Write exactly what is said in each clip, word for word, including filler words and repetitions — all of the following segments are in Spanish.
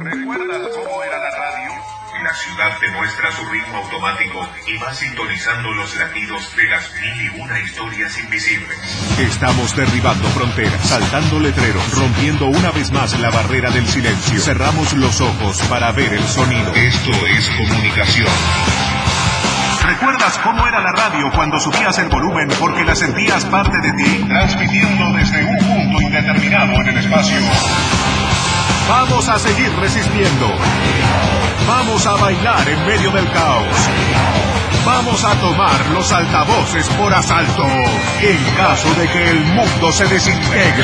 ¿Recuerdas cómo era la radio? La ciudad te muestra su ritmo automático y va sintonizando los latidos de las mil y una historias invisibles. Estamos derribando fronteras, saltando letreros, rompiendo una vez más la barrera del silencio. Cerramos los ojos para ver el sonido. Esto es comunicación. ¿Recuerdas cómo era la radio cuando subías el volumen porque la sentías parte de ti? Transmitiendo desde un punto indeterminado en el espacio. Vamos a seguir resistiendo. Vamos a bailar en medio del caos. Vamos a tomar los altavoces por asalto en caso de que el mundo se desintegre.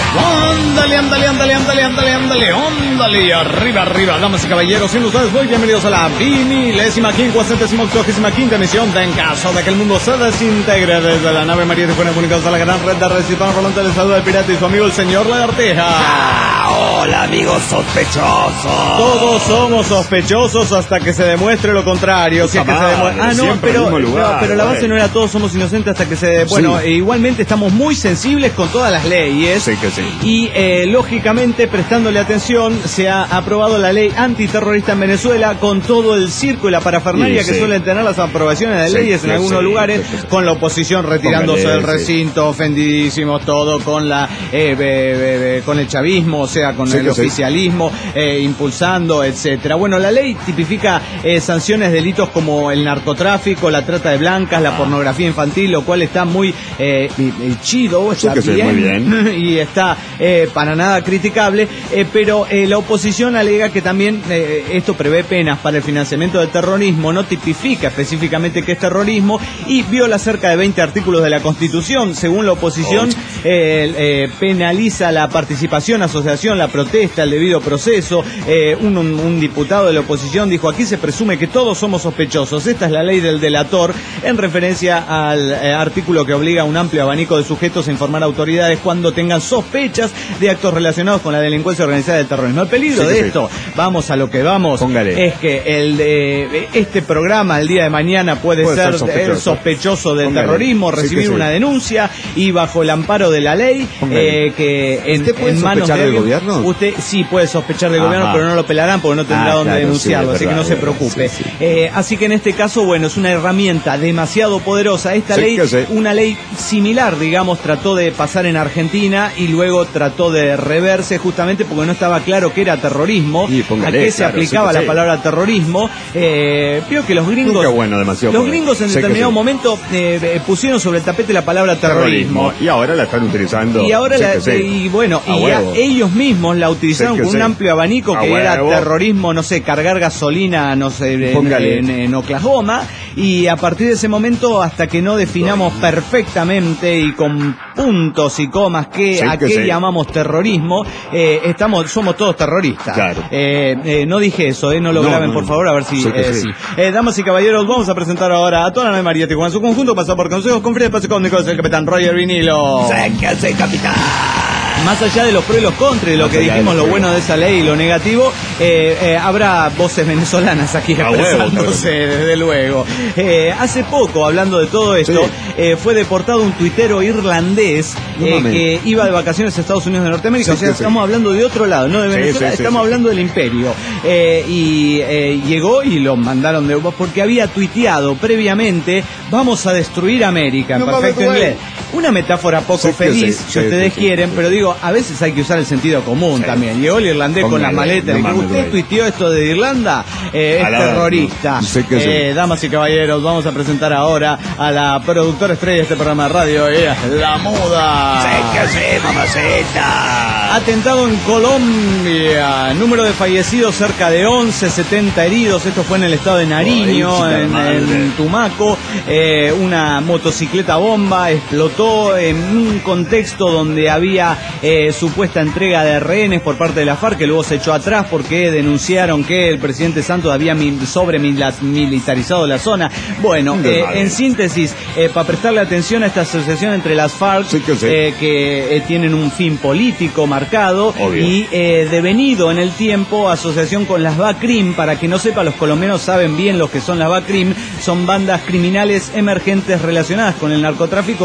Ándale, ándale, ándale, ándale, ándale, ándale, ándale, arriba, arriba, damas y caballeros, siendo ustedes muy bienvenidos a la vinilésima, quincuagésima, octogésima quinta emisión de En caso de que el mundo se desintegre, desde la nave María de Juana comunicados a la gran red de redes hispanos parlantes del saludo del pirata y su amigo el señor Lagartija. Ah, hola amigos sospechosos. Todos somos sospechosos hasta que se demuestre lo contrario. Si es que se demuestre... Ah, no, pero, lugar, no, pero la base no era todos somos inocentes hasta que se... Bueno, sí. e igualmente estamos muy sensibles con todas las leyes. Sí que sí. Y eh, lógicamente, prestándole atención, se ha aprobado la ley antiterrorista en Venezuela con todo el circo y la parafernalia sí, que sí. suelen tener las aprobaciones de sí, leyes en algunos sí, lugares, sí, sí. con la oposición retirándose Póngale, del recinto, sí. ofendidísimos, todo con la eh, be, be, be, con el chavismo, o sea, con sí, el oficialismo, sí. eh, impulsando, etcétera. Bueno, la ley tipifica eh, sanciones, delitos como el narcotráfico, la trata de blancas, la pornografía infantil, lo cual está muy eh, chido, está sí bien, muy bien y está eh, para nada criticable, eh, pero eh, la oposición alega que también eh, esto prevé penas para el financiamiento del terrorismo, no tipifica específicamente qué es terrorismo y viola cerca de veinte artículos de la Constitución. Según la oposición, eh, eh, penaliza la participación, asociación, la protesta, el debido proceso. Eh, un, un, un diputado de la oposición dijo: aquí se presume que todos somos sospechosos. Esta es la ley del delator, en referencia al eh, artículo que obliga a un amplio abanico de sujetos a informar a autoridades cuando tengan sospechas de actos relacionados con la delincuencia organizada del terrorismo. El peligro sí, de sí. esto, vamos a lo que vamos, Póngale. es que el de este programa el día de mañana puede, puede ser, ser sospechoso. el sospechoso del Póngale. terrorismo, recibir sí, sí. una denuncia y bajo el amparo de la ley, eh, que en, ¿Usted puede en manos sospechar de del gobierno? Usted sí puede sospechar del Ajá. gobierno, pero no lo pelarán porque no tendrá ah, dónde claro, denunciarlo, sí, así verdad, que no se preocupe. Sí, sí. Eh, así que en este caso, bueno, es una herramienta demasiado poderosa. Esta sí, ley, una ley similar, digamos, trató de pasar en Argentina y luego trató de reverse justamente porque no estaba claro qué era terrorismo, póngale, a qué se claro, aplicaba sí, la sí. palabra terrorismo. Eh, creo que los gringos, Nunca bueno, demasiado los poder. gringos en sí determinado sí. momento eh, pusieron sobre el tapete la palabra terrorismo. terrorismo. Y ahora la están utilizando. Y ahora la, sí. y bueno, a y a, ellos mismos la utilizaron sí con sí. un amplio abanico a que huevo. era terrorismo, no sé, cargar gasolina, no sé, en, en, en Oklahoma. Y a partir de ese momento, hasta que no definamos perfectamente y con puntos y comas que, sí, a que qué sí. llamamos terrorismo, eh, estamos, somos todos terroristas. Claro. Eh, eh, no dije eso, eh, no lo no, graben, no, por favor, a ver si sí. Eh, sí. Eh, damas y caballeros, vamos a presentar ahora a toda la nave María Tijuana en su conjunto, pasado por consejos, conferencias, espacio con el capitán Roger Vinilo. Sé que soy capitán. Más allá de los pros y los contras, de lo que dijimos, lo bueno de esa ley y lo negativo, eh, eh, habrá voces venezolanas aquí expresándose, desde luego. Eh, hace poco, hablando de todo esto, sí. eh, fue deportado un tuitero irlandés no eh, que iba de vacaciones a Estados Unidos de Norteamérica. Sí, o sea, sí, estamos sí. hablando de otro lado, no de Venezuela, sí, sí, estamos sí, hablando sí. del imperio. Eh, y eh, llegó y lo mandaron de porque había tuiteado previamente: vamos a destruir América, en no perfecto inglés. Una metáfora poco sí, feliz, sí, si sí, ustedes sí, quieren, sí, pero digo, a veces hay que usar el sentido común sí. también. Llegó el irlandés Póngale, con las maletas. No, y usted duele. tuiteó esto de Irlanda, eh, es terrorista. No, sé eh, sí. Damas y caballeros, vamos a presentar ahora a la productora estrella de este programa de radio, ella es La Muda. Sé que sí, mamacita. Atentado en Colombia, número de fallecidos cerca de once, setenta heridos. Esto fue en el estado de Nariño, oh, en, en Tumaco. Eh, una motocicleta bomba explotó en un contexto donde había eh, supuesta entrega de rehenes por parte de la FARC, que luego se echó atrás porque denunciaron que el presidente Santos había sobremilitarizado la zona. Bueno, eh, en síntesis, eh, para prestarle atención a esta asociación entre las FARC, sí que, sí. Eh, que eh, tienen un fin político marcado, Obvio. y eh, devenido en el tiempo asociación con las BACRIM. Para que no sepa, los colombianos saben bien lo que son las BACRIM. Son bandas criminales emergentes relacionadas con el narcotráfico luego de la caída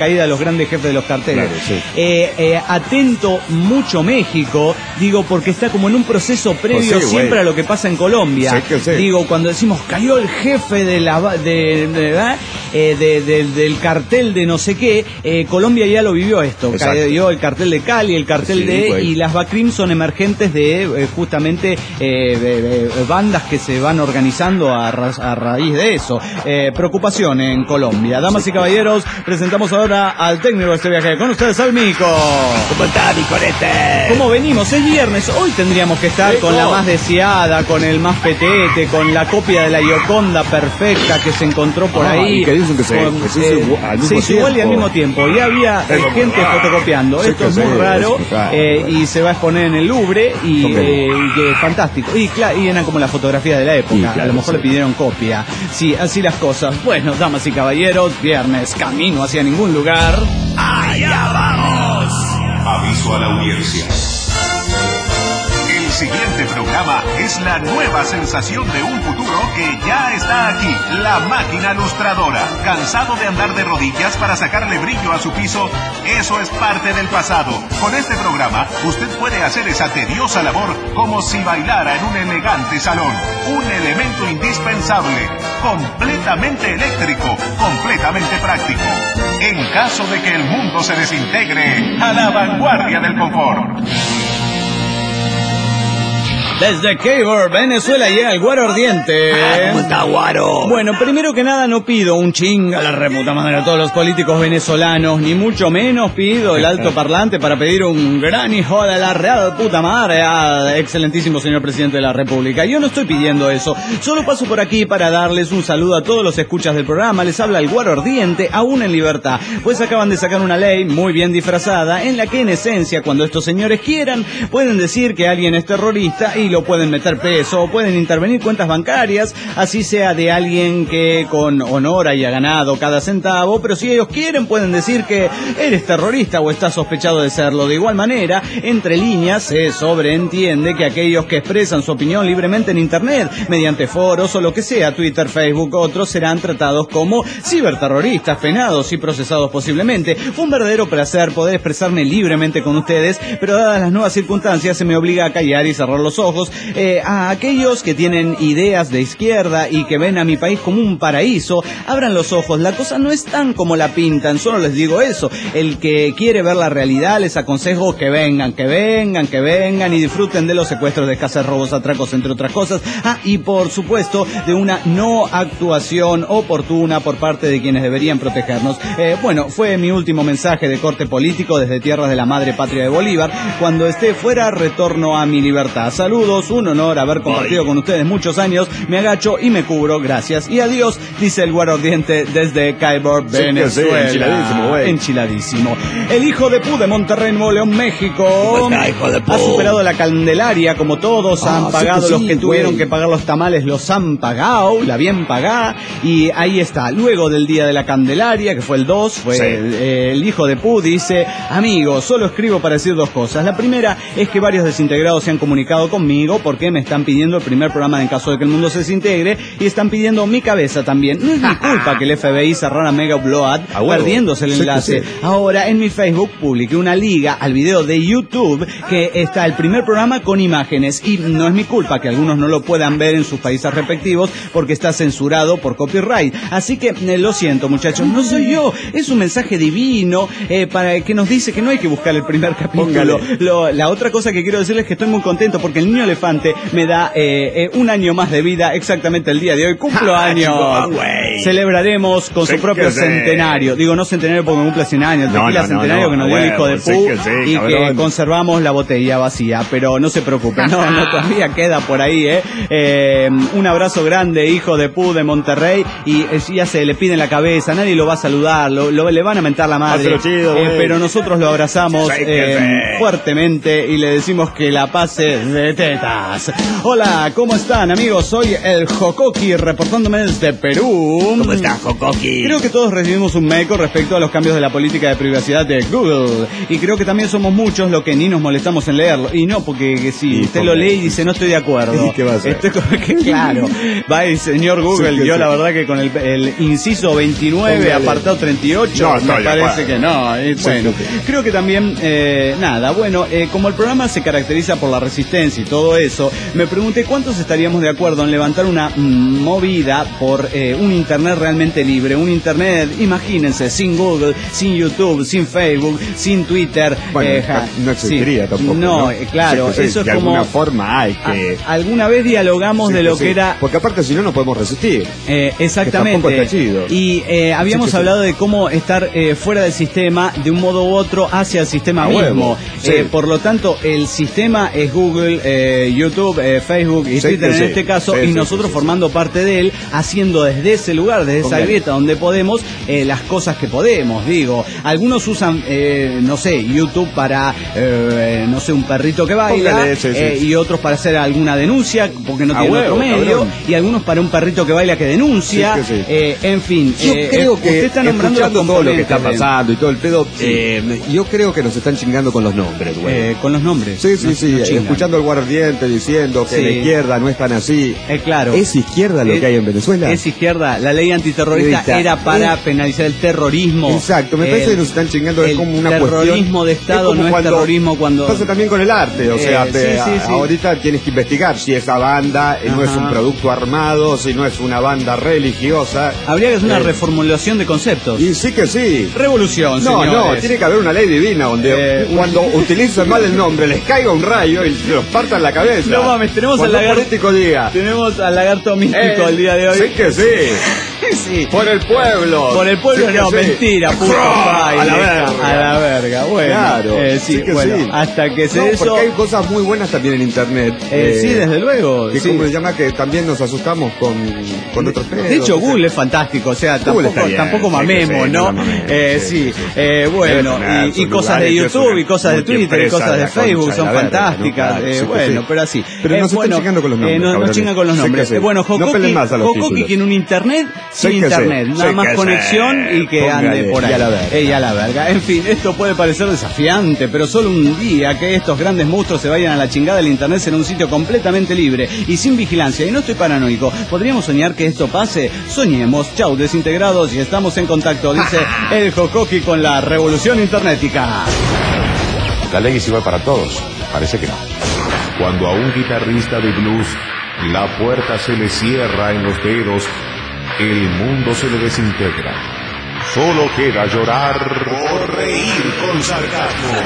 caída de los grandes jefes de los carteles. Claro, sí. eh, eh, atento mucho México, digo, porque está como en un proceso previo Pues sí, siempre güey. a lo que pasa en Colombia. Sí que sí. Digo, cuando decimos cayó el jefe de la de, de, eh, de, de, del cartel de no sé qué, eh, Colombia ya lo vivió esto. Exacto. Cayó el cartel de Cali, el cartel Sí, de... güey. Y las Bacrim son emergentes de eh, justamente eh, de, de, bandas que se van organizando a, ra a raíz de eso. Eh, preocupación en Colombia. Damas y caballeros, presentamos ahora al técnico de este viaje. Con ustedes, al Mico. ¿Cómo está, mi corete? ¿Cómo venimos? Es viernes. Hoy tendríamos que estar Rico. con la más deseada, con el más petete, con la copia de la Gioconda perfecta que se encontró por Ah, ahí. y que dicen que se- Con, que se hizo igu- al mismo se hizo igual y al tiempo. mismo tiempo. Y había eh, Eso es gente muy raro. fotocopiando. Sí Esto que es sí, muy raro. es raro. eh, y se va a exponer en el Louvre. Y, Ok. eh, y que es fantástico. Y, claro, y eran como las fotografías de la época. Y claro, a lo mejor sí. le pidieron copia. Sí, así las cosas. Bueno, damas y caballeros, viernes, camino hacia ningún lugar. ¡Allá vamos! Aviso a la audiencia. El siguiente programa es la nueva sensación de un futuro que ya está aquí. La máquina lustradora. ¿Cansado de andar de rodillas para sacarle brillo a su piso? Eso es parte del pasado. Con este programa, usted puede hacer esa tediosa labor como si bailara en un elegante salón. Un elemento indispensable. Completamente eléctrico. Completamente práctico. En caso de que el mundo se desintegre, a la vanguardia del confort. Desde Cabor, Venezuela, llega el Guaro Ardiente. ¿Cómo está, Guaro? Bueno, primero que nada no pido un ching a la reputa madre a todos los políticos venezolanos, ni mucho menos pido el alto parlante para pedir un gran hijo de la real puta madre al excelentísimo señor presidente de la República. Yo no estoy pidiendo eso, solo paso por aquí para darles un saludo a todos los escuchas del programa. Les habla el Guaro Ardiente, aún en libertad, pues acaban de sacar una ley muy bien disfrazada en la que en esencia, cuando estos señores quieran, pueden decir que alguien es terrorista y lo pueden meter preso, o pueden intervenir cuentas bancarias, así sea de alguien que con honor haya ganado cada centavo, pero si ellos quieren pueden decir que eres terrorista o estás sospechado de serlo. De igual manera, entre líneas se sobreentiende que aquellos que expresan su opinión libremente en internet, mediante foros o lo que sea, Twitter, Facebook, otros, serán tratados como ciberterroristas, penados y procesados posiblemente. Fue un verdadero placer poder expresarme libremente con ustedes, pero dadas las nuevas circunstancias se me obliga a callar y cerrar los ojos. Eh, a aquellos que tienen ideas de izquierda y que ven a mi país como un paraíso, abran los ojos, la cosa no es tan como la pintan, solo les digo eso. El que quiere ver la realidad, les aconsejo que vengan, que vengan, que vengan y disfruten de los secuestros, descasas, robos, atracos, entre otras cosas. Ah, y por supuesto, de una no actuación oportuna por parte de quienes deberían protegernos. Eh, bueno, fue mi último mensaje de corte político desde tierras de la madre patria de Bolívar. Cuando esté fuera, retorno a mi libertad. Saludos, un honor haber compartido Ay. con ustedes muchos años. Me agacho y me cubro, gracias y adiós, dice el Guaro Ardiente desde Cabor, Sí, Venezuela. sí, enchiladísimo, güey. Enchiladísimo. El hijo de Pu de Monterrey, Nuevo León, México. ¿Cómo está, hijo de Pu? Ha superado la Candelaria, como todos Ah, han sí pagado. que sí, los que tuvieron güey. que pagar los tamales los han pagado, la bien pagada. Y ahí está, luego del día de la Candelaria, que fue el dos, fue Sí. el, el hijo de Pu, dice: amigos, solo escribo para decir dos cosas. La primera es que varios desintegrados se han comunicado conmigo porque me están pidiendo el primer programa en caso de que el mundo se desintegre y están pidiendo mi cabeza también. No es mi culpa que el F B I cerrara Mega Upload Ah, huevo. perdiéndose el Sí que enlace. sí. Ahora en mi Facebook publiqué una liga al video de YouTube que está el primer programa con imágenes y no es mi culpa que algunos no lo puedan ver en sus países respectivos porque está censurado por copyright. Así que eh, lo siento, muchachos, no soy yo, es un mensaje divino eh, para que nos dice que no hay que buscar el primer capítulo. Lo, la otra cosa que quiero decirles es que estoy muy contento porque el niño elefante me da eh, eh, un año más de vida exactamente el día de hoy. Cumplo años. chingón, güey. Celebraremos con Sí su propio que sí. centenario. Digo, no centenario porque me cumple cien años, el No, tequila no, no, centenario no, que nos a dio el huevo, hijo de sí Pu que sí, y que cabrón. conservamos la botella vacía, pero no se preocupen, no, no, todavía queda por ahí, ¿eh? Eh, un abrazo grande, hijo de Pu de Monterrey, y eh, ya se le pide en la cabeza, nadie lo va a saludar, lo, lo- le van a mentar la madre, Hazlo chido, eh, güey. pero nosotros lo abrazamos Sí que eh, sí. fuertemente y le decimos que la pase de ten. poetas. Hola, ¿cómo están, amigos? Soy el Jocoqui, reportándome desde Perú. ¿Cómo estás, Jocoqui? Creo que todos recibimos un mail con respecto a los cambios de la política de privacidad de Google. Y creo que también somos muchos los que ni nos molestamos en leerlo. Y no, porque que si usted lo lee y dice no estoy de acuerdo. ¿Y qué va a hacer? Estoy como que, claro. Va el señor Google, Sí, que yo sí. la verdad que con el, el inciso veintinueve, Póngale. apartado treinta y ocho, No, me estoy de parece acuerdo. que no. Eh, Sí, bueno, sí, sí. creo que también, eh, nada, bueno, eh, como el programa se caracteriza por la resistencia y todo eso, me pregunté cuántos estaríamos de acuerdo en levantar una mm, movida por eh, un internet realmente libre, un internet, imagínense, sin Google, sin YouTube, sin Facebook, sin Twitter. Bueno, eh, ja, no existiría sí, tampoco. No, No, eh, claro, Sí, sí, eso de es como... alguna forma hay que... a- alguna vez dialogamos Sí, de lo sí. que era... Porque aparte si no, no podemos resistir. Eh, exactamente. Que tampoco está chido. Y eh, habíamos Sí, sí, sí. hablado de cómo estar eh, fuera del sistema de un modo u otro hacia el sistema A mismo. huevo, sí. Eh, por lo tanto, el sistema es Google, eh, YouTube, eh, Facebook y Sí, Twitter que en sí. este caso, Sí, y sí, nosotros sí, sí, formando parte de él, haciendo desde ese lugar, desde esa Póngale. grieta donde podemos, eh, las cosas que podemos, digo. Algunos usan, eh, no sé, YouTube para, eh, no sé, un perrito que baila, Póngale, sí, sí. eh, y otros para hacer alguna denuncia, porque no A tienen huevo, otro medio, cabrón. y algunos para un perrito que baila que denuncia. Sí, que sí. Eh, en fin, Yo eh, creo eh, que, usted está nombrando los escuchando todo lo que está componentes de- pasando y todo el pedo, eh, yo creo que nos están chingando con los nombres, güey. eh, con los nombres. sí, sí, Nos- sí, nos chingan. escuchando al guardiente diciendo que Sí. la izquierda no es tan así. Eh, claro. ¿Es izquierda lo Es- que hay en Venezuela? Es izquierda. La ley antiterrorista Ahorita, era para eh, penalizar el terrorismo. Exacto, me parece El- que nos están chingando, es el como una terrorismo cuestión. de Estado como no es cuando terrorismo cuando... Pasa también con el arte, o Eh, sea, sí, te- sí, sí. ahorita tienes que investigar si esa banda eh, no es Ajá. un producto armado, si no es una banda religiosa. Habría que hacer una Eh, reformulación de conceptos. Y sí que sí. Revolución, No, señores. no, tiene que haber una ley divina donde Eh, cuando utilizan mal el nombre les caiga un rayo y los partan la cabeza. No mames, tenemos Cuando al un lagarto- político diga. Tenemos al lagarto místico eh, el día de hoy. Sí que sí. Sí. Por el pueblo. Por el pueblo Sí que no, sí. mentira, puto baile. A la verga. A la verga, bueno. Claro, eh, sí, sí que bueno, sí. hasta que se No, eso... porque hay cosas muy buenas también en internet. Eh, sí, desde luego. Que sí. como se llama que también nos asustamos con, con otros pedos. De hecho, o sea. Google es fantástico, o sea, Google tampoco, está bien, tampoco sí, mamemos, sí, ¿no? no mamemos, Eh, sí, sí, sí, sí. eh, bueno, Debe tener y, y sus cosas de lugares, que es YouTube, una y cosas de Twitter, y multiempresa cosas de de la Facebook concha son de la verga, fantásticas, ¿no? Claro, eh, sí que bueno, sí. pero así. Pero Eh, nos están bueno, chingando con los eh, nombres, nos, nos cabrones. chingan con los Sí que nombres. sí. Eh, bueno, No Jocoqui, peleen más a los Jocoqui títulos. que en un internet sin Sí que sí, internet, nada sí más que conexión sí. y que Póngale, ande por ahí. y a la verga. Eh, y a la verga. En fin, esto puede parecer desafiante, pero solo un día que estos grandes monstruos se vayan a la chingada del internet será un sitio completamente libre y sin vigilancia. Y no estoy paranoico. ¿Podríamos soñar que esto pase? Soñemos. Chau, desintegrados, y estamos en contacto, dice el Jocoqui con la revolución internetica. La ley es igual para todos. Parece que no. Cuando a un guitarrista de blues la puerta se le cierra en los dedos, el mundo se le desintegra. Solo queda llorar o reír con sarcasmo.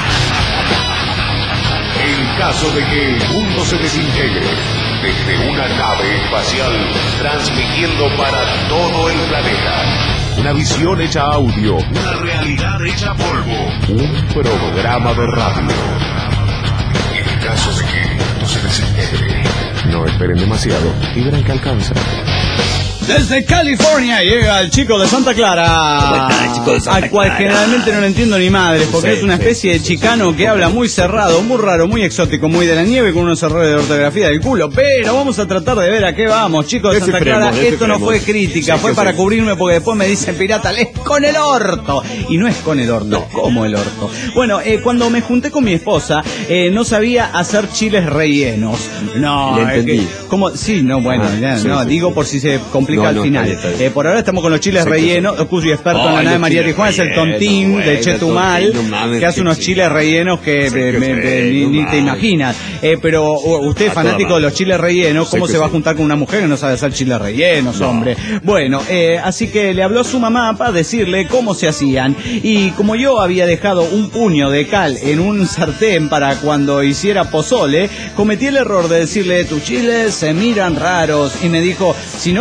En caso de que el mundo se desintegre, desde una nave espacial transmitiendo para todo el planeta. Una visión hecha audio. Una realidad hecha polvo. Un programa de radio. En el caso de que el mundo se desintegre, no esperen demasiado y verán que alcanza. Desde California llega el chico de Santa Clara. ¿Cómo está, chico de Santa Al cual Clara? generalmente no le entiendo ni madre, porque Sí, es una sí, especie sí, de sí, chicano sí, que sí. habla muy cerrado, muy raro, muy exótico, muy de la nieve, con unos errores de ortografía del culo. Pero vamos a tratar de ver a qué vamos, chicos de Santa Descifremos, Clara. Esto no descifremos. fue crítica, Sí, fue sí, para sí. cubrirme, porque después me dicen pirata, es con el orto. Y no es con el orto, como el orto. Bueno, eh, cuando me junté con mi esposa, eh, no sabía hacer chiles rellenos. No, Le es que- entendí. ¿cómo? Sí, no, bueno, Ah, ya, sí, no, sí, digo sí. por si se complica No, al no, final. está bien, está bien. Eh, por ahora estamos con los chiles Sí, rellenos. Cuyo experto en la Ay, nave los María chiles Tijuana es el rellenos, tontín de bueno, Chetumal, tontín, no mames, que hace que unos sí. chiles rellenos que Sí, me- que me- sí, me- ni, no ni te mames. imaginas. Eh, pero uh, usted es A toda fanático de madre. los chiles rellenos, ¿cómo Sí, que se va a sí. juntar con una mujer que no sabe hacer chiles rellenos, No. hombre? Bueno, eh, así que le habló a su mamá para decirle cómo se hacían. Y como yo había dejado un puño de cal en un sartén para cuando hiciera pozole, cometí el error de decirle, tus chiles se miran raros. Y me dijo, si no te gusta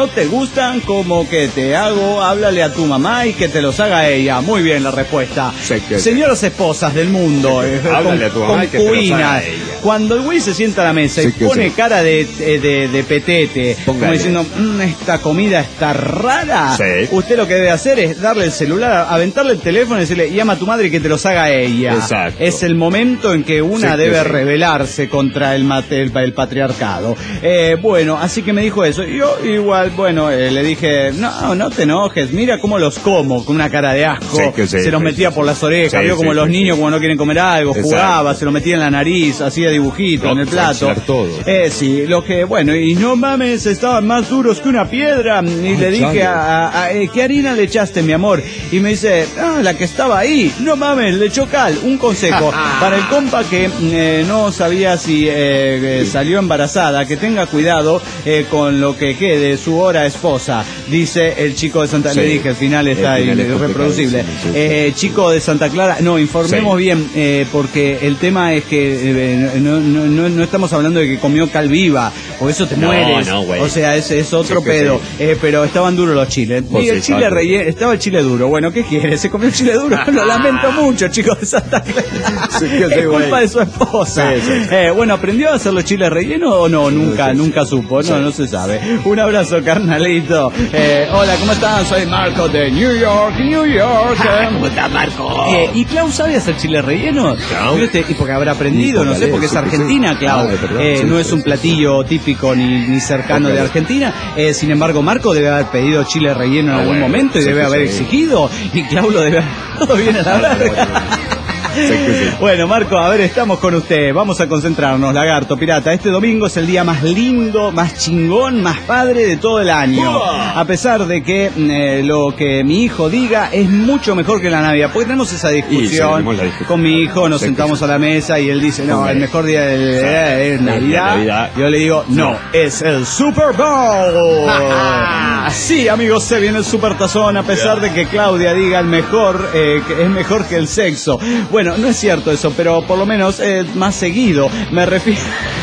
gustan, como que te hago, háblale a tu mamá y que te los haga ella. Muy bien la respuesta. Sí, que Señoras esposas del mundo, sí, eh, háblale a tu mamá y que te los haga concubinas, ella. cuando el güey se sienta a la mesa Sí, y que pone sí. cara de, de, de, de petete, como Póngale. diciendo, mmm, esta comida está rara, Sí. usted lo que debe hacer es darle el celular, aventarle el teléfono y decirle, llama a tu madre y que te los haga ella. Exacto. Es el momento en que una Sí, que debe sí. rebelarse contra el, mate- el, el patriarcado. Eh, bueno, así que me dijo eso. Yo igual, bueno, eh, le dije, no, no te enojes, mira cómo los como, con una cara de asco. Sí, que sí, se los sí, metía sí, por sí. las orejas, Sí, vio como sí, los sí, niños sí. cuando no quieren comer algo, Exacto. jugaba, se lo metía en la nariz, hacía dibujitos No, en el plato. aislar todo. Eh, sí, lo que, bueno, y no mames, estaban más duros que una piedra. Y Ay, le dije, chale. a, a- a- eh, ¿qué harina le echaste, mi amor? Y me dice, ah, la que estaba ahí. No mames, le echó cal. Un consejo para el compa que eh, no sabía si eh, eh, salió embarazada, que tenga cuidado eh, con lo que quede su hora esposa. Dice el chico de Santa Sí. Le dije, el final está El final es irreproducible. complicadísimo, sí, Eh, chico de Santa Clara, no, informemos Sí. bien, eh, porque el tema es que eh, no, no, no, no estamos hablando de que comió cal viva, o eso te No, mueres. no, güey. O sea, es, es otro Sí que pedo. sí. Eh, pero estaban duros los chiles. Pues Y sí, el chile estaban relleno, estaba el chile duro. Bueno, ¿qué quiere? Se comió el chile duro. Lo lamento mucho, chicos de Santa Clara. Sí que sí, es culpa güey. de su esposa. Sí, sí, sí. Eh, bueno, ¿aprendió a hacer los chiles rellenos o no? Nunca, Sí, sí, nunca sí. supo. No, Sí. no se sabe. Un abrazo, carnalito. Eh, hola, ¿cómo están? Soy Marco de New York, New York. Eh, ¿Cómo está, Marco? eh, ¿Y Clau sabe hacer chile relleno? Clau. Mire usted, y porque habrá aprendido, Y no sé, póngale, porque es sí que sí. argentina, Clau. Ah, es verdad, Eh, sí, no sí, es un sí. platillo típico ni, ni cercano de Póngale. Argentina. Eh, sin embargo, Marco debe haber pedido chile relleno en Ah, algún bueno, momento y sí debe que haber sí. exigido. Y Clau lo debe haber... Todo viene a la verga. Sí que sí. Bueno, Marco, a ver, estamos con usted. Vamos a concentrarnos, Lagarto Pirata. Este domingo es el día más lindo, más chingón, más padre de todo el año. ¡Uah! A pesar de que eh, lo que mi hijo diga es mucho mejor que la Navidad. Porque tenemos esa discusión tenemos la discusión. con mi hijo, nos Sí que sentamos sí. a la mesa y él dice, no, Póngale. el mejor día del día es Es la Navidad. Navidad. Yo le digo, no, No. es el Super Bowl. Sí, amigos, se viene el Super Tazón, a pesar de que Claudia diga el mejor, eh, que es mejor que el sexo. Bueno, no es cierto eso, pero por lo menos eh, más seguido. Me refiero...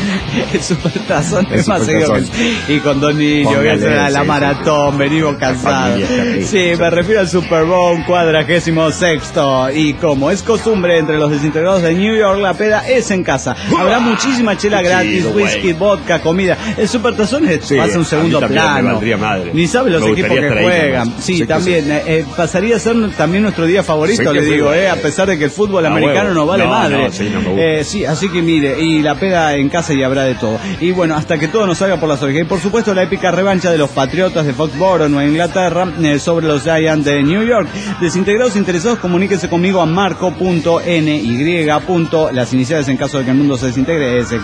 el Super Tazón El es más Super seguido que Tazón. el- y con dos niños, que Póngale, hacen la, la sí, maratón, venimos cansados. familia está rica. Sí, me refiero al Super Bowl cuadragésimo sexto. Y como es costumbre entre los desintegrados de New York, la peda es en casa. Habrá muchísima chela Qué gratis, chido, whisky, güey. vodka, comida. El Super Tazón es- Sí, pasa un a segundo mí también me plano. valdría madre. Ni sabe los Me equipos gustaría que estar ahí juegan. nomás. Sí, Sí que también. eh, eh, pasaría a ser también nuestro día favorito, Sí que le sí, digo, güey. eh, a pesar de que el fútbol A americano huevo. no vale No, madre. no, sí, no me gusta. Eh, sí, así que mire, y la peda en casa y habrá de todo. Y bueno, hasta que todo nos salga por las orejas. Y por supuesto la épica revancha de los Patriotas de Foxborough, Nueva Inglaterra, eh, sobre los Giants de New York. Desintegrados interesados, comuníquense conmigo a marco punto n y. Las iniciales en caso de que el mundo se desintegre, es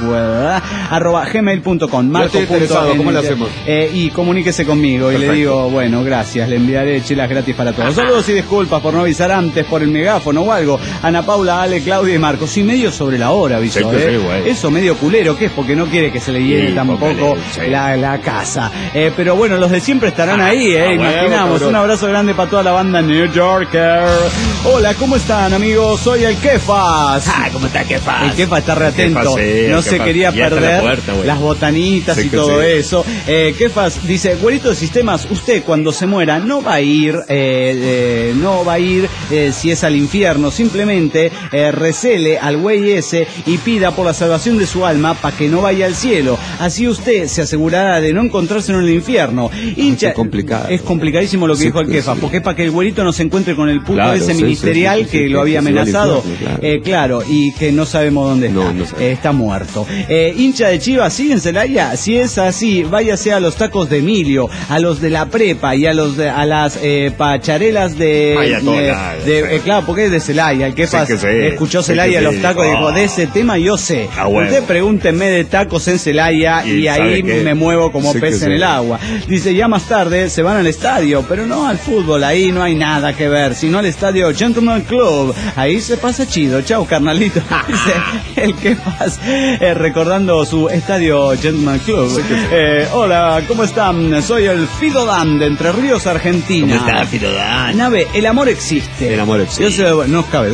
arroba gmail punto com. Yo estoy interesado, ¿cómo le hacemos? Eh, y comuníquese conmigo y le Perfecto. digo, bueno, gracias, le enviaré chelas gratis para todos. Saludos y disculpas por no avisar antes por el megáfono o algo. Ana Paula, Ale, Claudia y Marcos. Sí, medio sobre la hora avisó, Sí, que ¿eh? sí, güey. Eso medio culero, ¿qué es? Porque no quiere que se le llene Sí, tampoco póngale, sí. la, la casa. Eh, pero bueno, los de siempre estarán ahí, ¿eh? Ah, huevo, Imaginamos. cabrón. Un abrazo grande para toda la banda New Yorker. Hola, ¿cómo están, amigos? Soy el Kefas. Ah, ¿cómo está? ¿Qué pasa? El Kefa está reatento, Kefas, sí, no el se Kefas. quería Ya está en la perder puerta, güey. las botanitas Sí y que todo sí. eso. Eh, Kefas dice, güerito de sistemas, usted cuando se muera no va a ir, eh, eh, no va a ir eh, si es al infierno, simplemente eh, recele al güey ese y pida por la salvación de su alma para que no vaya al cielo. Así usted se asegurará de no encontrarse en el infierno. Hincha, Qué complicado. es complicadísimo lo que Sí, dijo el sí, Kefa, sí. porque es para que el güerito no se encuentre con el puto Claro, ese sí, ministerial sí, sí, sí, que sí, lo que había se va al amenazado. infierno, claro. Eh, claro, y que no sabemos dónde está. No, no sabemos. Eh, está muerto. Eh, hincha de Chivas, ¿sigue en Celaya? Si es así, váyase a los tacos de Emilio, a los de la prepa y a los de, a las eh, pacharelas de, Vaya a todos de- lados, de- sí. eh, claro, porque es de Celaya. El que Sí que sí, escuchó sí Celaya que los sí. tacos y dijo, Oh. de ese tema yo sé. Ah, bueno. Usted pregúnteme de tacos en Celaya y, Y ahí ¿sabe qué? me muevo como Sí que pez en sí. el agua. Dice, ya más tarde se van al estadio, pero no al fútbol, ahí no hay nada que ver, sino al estadio Gentleman Club. Ahí se pasa chido. Chau, carnalito. Dice el que pasa, eh, recordando su estadio Gentleman Club. Eh, hola, ¿cómo están? Soy el Fido Dan de Entre Ríos, Argentina. ¿Cómo está, Firodán? Nave, el amor existe. El amor existe. Yo sé, bueno, no cabe duda que el amor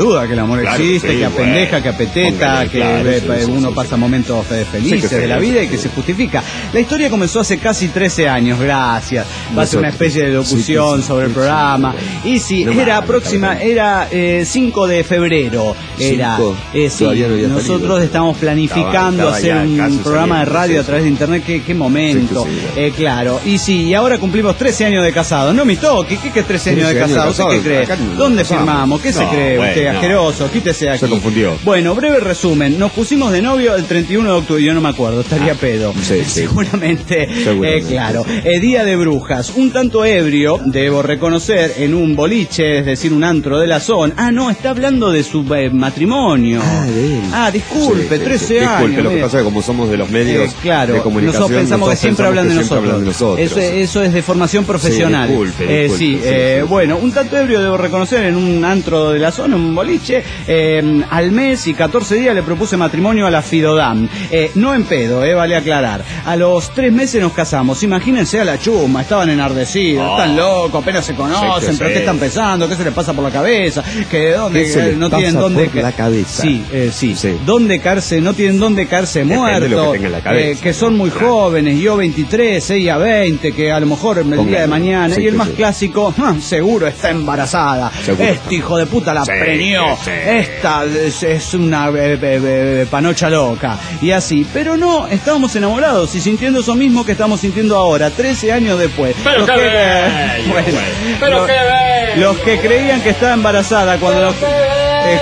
amor claro, existe, sí, que apendeja, bueno, que apeteta, póngale, que claro, eh, sí, sí, uno sí, pasa sí. momentos eh, felices Sí, que de sí, la vida sí, y que sí. se justifica. La historia comenzó hace casi trece años, gracias. Va a ser una Nosotros. especie de locución Sí, sí, sobre sí, el programa. sí, Y sí, No era mames, próxima, cabrón. era eh, cinco de febrero. Era, Cinco. eh, sí, Todavía no había nosotros salido. estamos planificando Estaba- estaba hacer ya un casi programa de saliendo, radio sí, a través de internet. Qué, qué momento. Sí, sí, sí. Eh, claro. Y sí, y ahora cumplimos trece años de casados. No me toque, ¿qué que trece años de trece años de casados? ¿Usted qué casados, cree? acá no nos ¿Dónde casamos. firmamos? ¿Qué se No, cree bueno, usted? no. Asqueroso, quítese aquí. Se confundió. Bueno, breve resumen. Nos pusimos de novio el treinta y uno de octubre, yo no me acuerdo, estaría pedo. sí, sí. Seguramente, Seguramente, eh, claro. sí. Eh, día de brujas, un tanto ebrio, debo reconocer, en un boliche, es decir, un antro de la zona. Ah, no, está hablando de su eh, matrimonio. Ah, de él. Ah, disculpe, Sí, sí, trece sí. años. Disculpe, lo que mire. pasa es que como somos de los medios Eh, claro, de comunicación, nosotros pensamos que siempre pensamos hablan de que siempre nosotros. hablan de nosotros. Eso, eso es de formación profesional. Sí, disculpe, Eh, disculpe, sí, sí, eh, sí. bueno, un tanto ebrio debo reconocer en un antro de la zona, un boliche. Eh, al mes y catorce días le propuse matrimonio a la Fidodam. Eh, no en pedo, eh, vale aclarar. A los tres meses nos casamos. Imagínense a la chuma, estaban enardecidos, Oh. están locos, apenas se conocen, Sí, pero sí. ¿qué están pensando? ¿Qué se les pasa por la cabeza? ¿Que dónde ¿Qué se eh, les no pasa tienen dónde por ca- la cabeza? Sí, eh, sí, Sí. ¿Dónde caerse? No tienen dónde caerse Depende de lo muertos. que tenga en la cabeza. eh, que son muy Claro. jóvenes, yo veintitrés, ella veinte, que a lo mejor el día de Póngale. mañana. Sí, y el sí, más sí. clásico, ah, seguro está embarazada. Seguro Este está. hijo de puta la Sí, preñó. sí. Esta es, es una eh, eh, eh, panocha loca. Y así. Pero no, estábamos enamorados y sintiendo eso mismo que estamos sintiendo ahora, trece años después. Pero Los qué que- bello, bueno, güey. Pero los- qué bello. Los que creían que estaba embarazada cuando los... eh,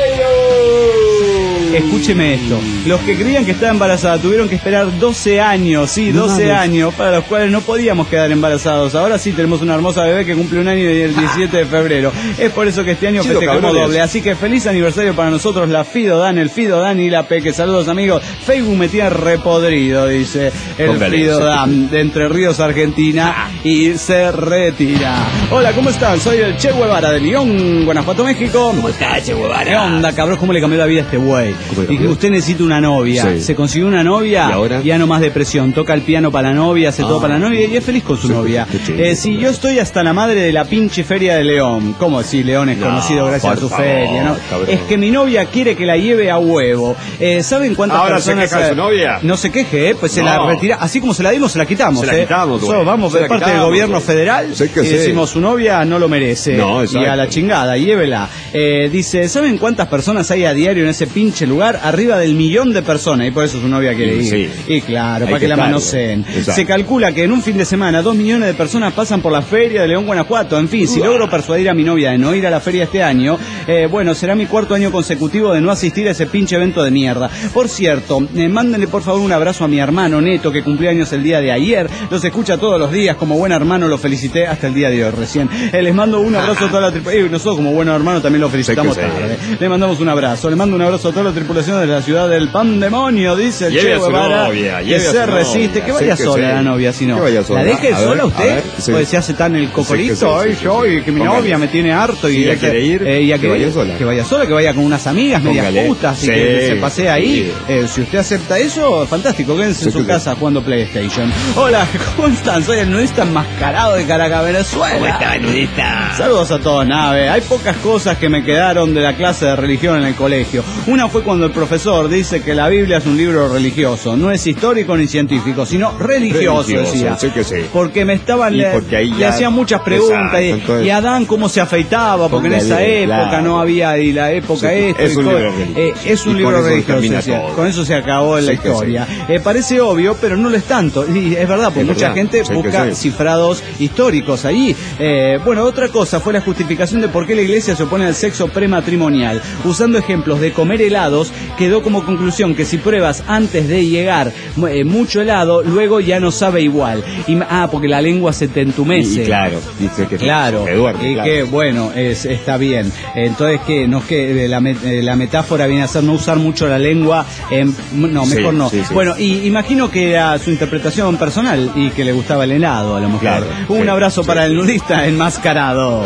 Escúcheme esto, los que creían que estaba embarazada tuvieron que esperar doce años, sí, No doce mames. años, para los cuales no podíamos quedar embarazados. Ahora sí tenemos una hermosa bebé que cumple un año y el diecisiete de febrero. Es por eso que este año Chido, festejamos cabrones. doble. Así que feliz aniversario para nosotros, la Fido Dan, el Fido Dan y la Peque. Saludos amigos. Facebook me tiene repodrido, dice el Póngale, Fido sí. Dan, de Entre Ríos, Argentina, y se retira. Hola, ¿cómo están? Soy el Che Guevara de León, Guanajuato, México. ¿Cómo está, Che Guevara? ¿Qué onda, cabrón? ¿Cómo le cambió la vida a este güey? ¿Cómo le Y que cambió? usted necesita una novia. Sí. Se consiguió una novia ¿Y ahora? ya no más depresión. Toca el piano para la novia, hace Ah, todo para la novia y es feliz con su sí, novia. qué chido. Eh, si yo estoy hasta la madre de la pinche feria de León. ¿Cómo si León es No, conocido gracias a por su favor, feria, no? cabrón. Es que mi novia quiere que la lleve a huevo. Eh, ¿Saben cuántas ¿Ahora se personas... queja de su novia? No se queje, ¿eh? Pues se No. la retira. Así como se la dimos, se la quitamos. Se la ¿eh? quitamos, güey. So, vamos Se de la parte del quitamos, gobierno güey. federal Sí que y sí. decimos su novia no lo merece. No, y exacto. a la chingada, llévela. Eh, dice, ¿saben cuántas personas hay a diario en ese pinche lugar? Arriba del millón de personas y por eso su novia quiere ir. Sí. Y claro, Hay para que, que la estar, manoseen. exacto. Se calcula que en un fin de semana dos millones de personas pasan por la feria de León, Guanajuato. En fin, si logro persuadir a mi novia de no ir a la feria este año, eh, bueno, será mi cuarto año consecutivo de no asistir a ese pinche evento de mierda. Por cierto, eh, mándenle por favor un abrazo a mi hermano Neto, que cumplió años el día de ayer. Los escucha todos los días. Como buen hermano lo felicité hasta el día de hoy recién. Eh, les mando un abrazo a toda la tripulación. Eh, nosotros como buenos hermanos también lo felicitamos Sí que sí. tarde. Le mandamos un abrazo. Le mando un abrazo a toda la tripulación de la ciudad del Pandemonio, dice el Lleve Che a su Guevara, novia, que lleve a se su resiste. novia, Que vaya sí que sola sí. la novia, si no. Que vaya sola. ¿La deje A ver, sola a usted? ver, sí. Pues se hace tan el cocorito. Sí que sí, Ay, sí, yo, sí. y que mi Póngale. novia me tiene harto. Si y ella que- quiere ir, eh, ella que quiere vaya ir, sola. Que vaya sola, que vaya con unas amigas medias Póngale. putas y Sí. que se pase ahí. Sí. Eh, si usted acepta eso, fantástico. Quédense Sí en su que sí. casa jugando PlayStation. Hola, ¿cómo están? Soy el nudista enmascarado de Caracas, Venezuela. ¿Cómo está, nudista? Saludos a todos, nave. Hay pocas cosas que me quedaron de la clase de religión en el colegio. Una fue cuando el profesor dice que la Biblia es un libro religioso. No es histórico ni científico, sino religioso, Religioso, decía. sí que sí. Porque me estaban... Y Le, porque ahí le ya- hacían muchas preguntas. Exacto, y, entonces- y Adán cómo se afeitaba, porque en Póngale, esa época claro. no había... Y la época Sí, esto. es y un todo. libro religioso. Eh, es un Y con libro eso religioso. termina decía. todo. Con eso se acabó la Sí que historia. Eh, parece obvio, pero no lo es tanto. Y es verdad, porque Es mucha verdad, gente sí que busca sí. cifrados históricos allí. Eh, bueno, otra cosa fue la justificación de por qué la iglesia se opone al sexo prematrimonial. Usando ejemplos de comer helados, quedó como conclusión que si pruebas antes de llegar eh, mucho helado, luego ya no sabe igual. Y, ah, porque la lengua se te entumece. Y, y claro, dice que Claro, se duerme, y claro. que bueno, es, está bien. Entonces que no es que la, met- eh, la metáfora viene a ser no usar mucho la lengua, en- no, Sí, mejor no. sí, sí. Bueno, y imagino que era su interpretación personal y que le gustaba el helado a lo mejor. Claro, Un sí, abrazo sí, para sí. el nudista enmascarado.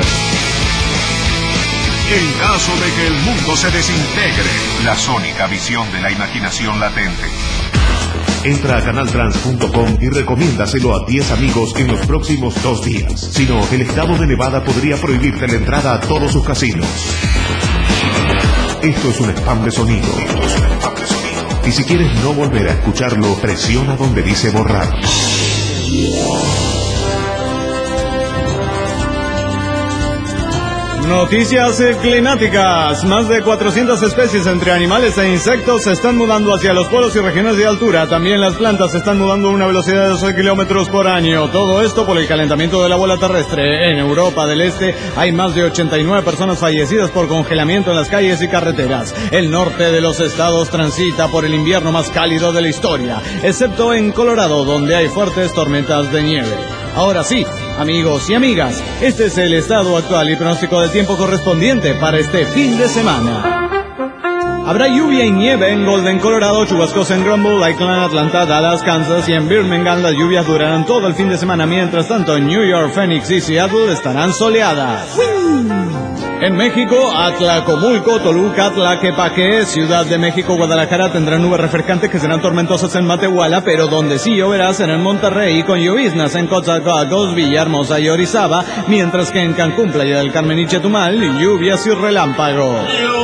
En caso de que el mundo se desintegre, la sónica visión de la imaginación latente. Entra a canal trans punto com y recomiéndaselo a diez amigos en los próximos dos días. Si no, el estado de Nevada podría prohibirte la entrada a todos sus casinos. Esto es un spam de sonido. Esto es un spam de sonido. Y si quieres no volver a escucharlo, presiona donde dice borrar. Noticias climáticas. Más de cuatrocientas especies entre animales e insectos se están mudando hacia los polos y regiones de altura. También las plantas se están mudando a una velocidad de doce kilómetros por año. Todo esto por el calentamiento de la bola terrestre. En Europa del Este hay más de ochenta y nueve personas fallecidas por congelamiento en las calles y carreteras. El norte de los estados transita por el invierno más cálido de la historia, excepto en Colorado, donde hay fuertes tormentas de nieve. Ahora sí, amigos y amigas, este es el estado actual y pronóstico del tiempo correspondiente para este fin de semana. Habrá lluvia y nieve en Golden, Colorado, chubascos en Grumble, Lakeland, Atlanta, Dallas, Kansas y en Birmingham. Las lluvias durarán todo el fin de semana. Mientras tanto, en New York, Phoenix y Seattle estarán soleadas. En México, Atlacomulco, Toluca, Tlaquepaque, Ciudad de México, Guadalajara tendrán nubes refrescantes que serán tormentosas en Matehuala, pero donde sí lloverá será en Monterrey, con lloviznas en Coatzacoalcos, Villahermosa y Orizaba, mientras que en Cancún, Playa del Carmen y Chetumal, lluvias y relámpagos.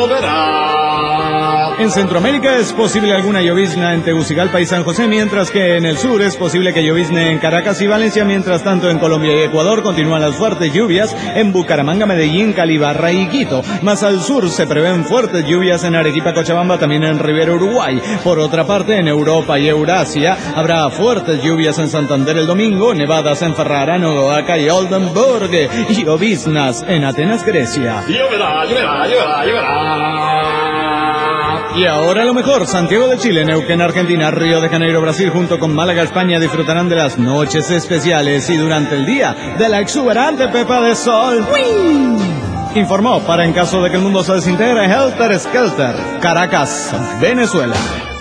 En Centroamérica es posible alguna llovizna en Tegucigalpa y San José, mientras que en el sur es posible que llovizne en Caracas y Valencia. Mientras tanto, en Colombia y Ecuador continúan las fuertes lluvias en Bucaramanga, Medellín, Cali, Barra y Quito. Más al sur se prevén fuertes lluvias en Arequipa, Cochabamba, también en Rivera, Uruguay. Por otra parte, en Europa y Eurasia habrá fuertes lluvias en Santander el domingo, nevadas en Ferrara, Nogoaca y Oldenburg, y lloviznas en Atenas, Grecia. Lloverá, lloverá, lloverá, lloverá. Y ahora lo mejor, Santiago de Chile, Neuquén, Argentina, Río de Janeiro, Brasil, junto con Málaga, España, disfrutarán de las noches especiales y durante el día de la exuberante pepa de sol. ¡Wii! Informó para en caso de que el mundo se desintegre, Helter Skelter, Caracas, Venezuela.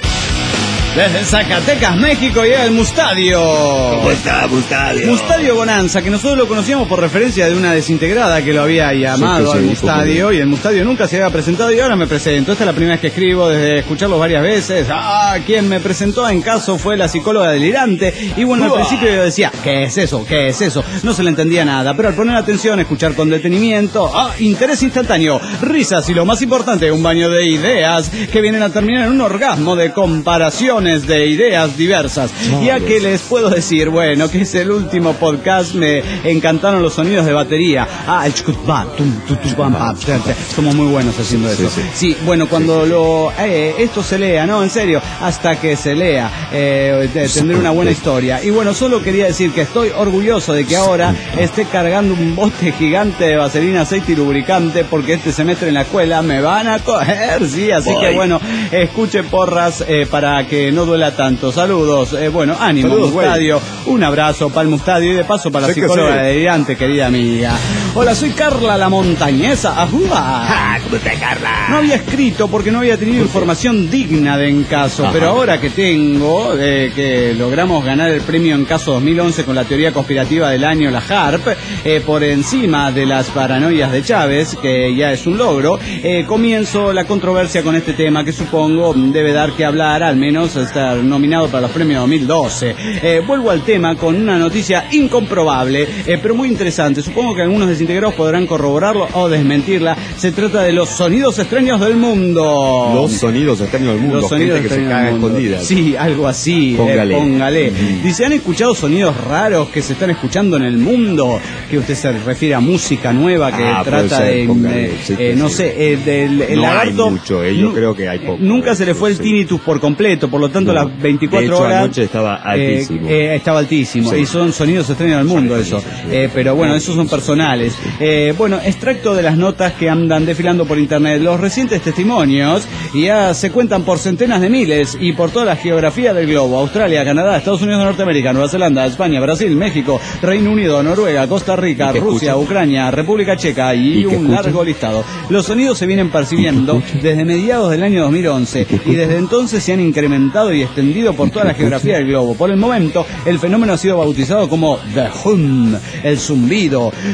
Desde Zacatecas, México, llega el Mustadio. ¿Cómo está, Mustadio? Mustadio Bonanza, que nosotros lo conocíamos por referencia de una desintegrada que lo había llamado Sí, al sí, Mustadio, y el Mustadio nunca se había presentado y ahora me presento. Esta es la primera vez que escribo desde escucharlo varias veces. Ah, quien me presentó en caso fue la psicóloga delirante. Y bueno, al Uah. principio yo decía, ¿qué es eso? ¿Qué es eso? No se le entendía nada, pero al poner atención, escuchar con detenimiento, ah, interés instantáneo, risas y lo más importante, un baño de ideas que vienen a terminar en un orgasmo de comparación de ideas diversas. Ya que les puedo decir, bueno, que es el último podcast, me encantaron los sonidos de batería. Ah, el chukutba, tum, tum, tum, pam, pam. Somos muy buenos haciendo eso. Sí, sí. Sí, bueno, cuando lo eh, esto se lea, no, en serio, hasta que se lea, eh, tendré una buena historia. Y bueno, solo quería decir que estoy orgulloso de que ahora esté cargando un bote gigante de vaselina, aceite y lubricante, porque este semestre en la escuela me van a coger, sí, así Voy. que bueno, escuche porras eh, para que no duela tanto. Saludos, eh, bueno, ánimo, Saludos, Mustadio, un abrazo para el Mustadio y de paso para la Sé que psicóloga sí. delirante, querida amiga. Hola, soy Carla la Montañesa. Ajúa. Ah, ¿cómo está, Carla? No había escrito porque no había tenido información digna de En Caso, Ajá. pero ahora que tengo, eh, que logramos ganar el premio En Caso dos mil once con la teoría conspirativa del año, la HARP, eh, por encima de las paranoias de Chávez, que ya es un logro, eh, comienzo la controversia con este tema que supongo debe dar que hablar, al menos estar nominado para los premios dos mil doce. Eh, vuelvo al tema con una noticia incomprobable, eh, pero muy interesante. Supongo que algunos desintegrados podrán corroborarlo o desmentirla. Se trata de los sonidos extraños del mundo. Los sonidos extraños del mundo, Los sonidos gente que se extraños caga del mundo. escondidas. Sí, algo así. Póngale. eh, póngale. Mm. Dice, ¿han escuchado sonidos raros que se están escuchando en el mundo? Que usted se refiere a música nueva que Ah, puede trata ser, de, póngale, eh, sí, eh, sí, no sí. sé, eh, del el No hay lagarto. mucho, eh, yo nu- creo que hay poco. Nunca se le fue el Sí. tinnitus por completo, por lo tanto No. las veinticuatro De hecho, horas anoche estaba altísimo. eh, eh, estaba altísimo Sí. y son sonidos extraños del mundo, Sí, eso. sí, sí. Eh, pero bueno, esos son personales. Eh, bueno, extracto de las notas que andan desfilando por internet. Los recientes testimonios ya se cuentan por centenas de miles y por toda la geografía del globo: Australia, Canadá, Estados Unidos de Norteamérica, Nueva Zelanda, España, Brasil, México, Reino Unido, Noruega, Costa Rica, ¿Y qué Rusia, escuchan? Ucrania, República Checa y, ¿Y qué un escuchan? largo listado. Los sonidos se vienen percibiendo desde mediados del año dos mil once y desde entonces se han incrementado y extendido por toda la geografía del globo. Por el momento, el fenómeno ha sido bautizado como The Hum, el zumbido. Son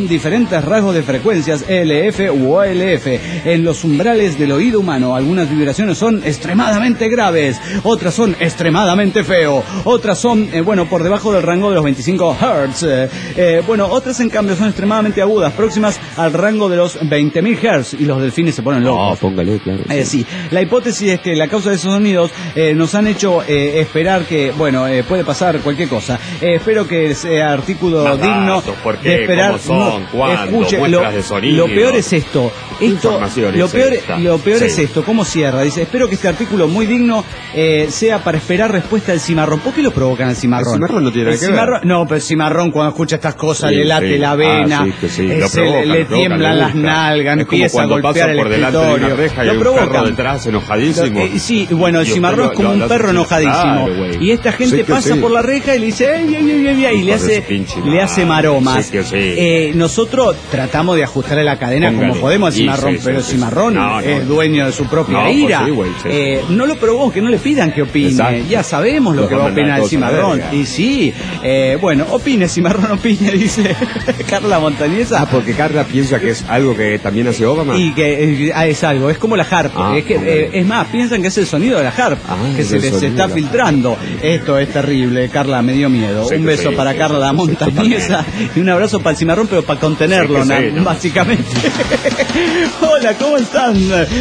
con diferentes rasgos de frecuencias E L F u O L F en los umbrales del oído humano. Algunas vibraciones son extremadamente graves, otras son extremadamente feo, otras son, eh, bueno, por debajo del rango de los veinticinco hertz. Eh, eh, bueno, otras en cambio son extremadamente agudas, próximas al rango de los veinte mil hertz, y los delfines se ponen locos. No, póngale, claro. Eh, sí, la hipótesis es que la causa de esos sonidos eh, nos han hecho eh, esperar que, bueno, eh, puede pasar cualquier cosa. Eh, espero que sea artículo Más digno datos, ¿por qué? de esperar. ¿Cómo son? No, ¿Cuándo? escuche, lo, Muestras de sonido. lo peor es esto. Esto, Información lo es peor, esta. lo peor Sí. es esto. ¿Cómo cierra? Dice, espero que este artículo muy digno eh, sea para esperar respuesta del cimarrón. ¿Por qué lo provocan al cimarrón? El cimarrón no tiene nada El que ver. cimarrón- No, pero el cimarrón cuando escucha estas cosas Sí, le late sí. la vena, Ah, sí, que sí. eh, Lo se provocan, le, lo le provocan, tiemblan le las gusta. nalgas, Es como empieza a cuando golpear pasa el por delante de escritorio. una reja y Lo hay un perro provocan. detrás enojadísimo. Eh, sí, bueno, el Y usted cimarrón lo- es como lo- un lo perro hace- enojadísimo. Claro, güey. Y esta gente Sí que pasa sí. por la reja y le dice, ¡ay, ay, ay, ay! ay", y le Hijo de hace, su pinche le hace madre. maromas. Sí que sí. Eh, nosotros tratamos de ajustarle la cadena Póngale. como podemos al Sí, cimarrón, sí, pero sí, el sí. cimarrón No, no, es no. dueño de su propia No, pues ira. sí, güey, sí. Eh, no lo provoque, no le pidan que opine. Exacto. Ya sabemos lo Los que va a mandan opinar el todos a la cimarrón. verga. Y sí, eh, bueno, opine, cimarrón, opine, dice Carla Montañesa. Ah, porque Carla piensa que es algo que también hace Obama. Y que eh, ah, es algo, es como la harp. Ah, es, que, ok. eh, es más, piensan que es el sonido de la harp, Ah, que es se el les sonido está de la filtrando. Esto es terrible, Carla, me dio miedo. Sí Un que beso sí, para sí, Carla sí, sí, Montañesa y un abrazo para el cimarrón, pero para contenerlo, Sí que na- sí, ¿no? básicamente. Hola, ¿cómo están?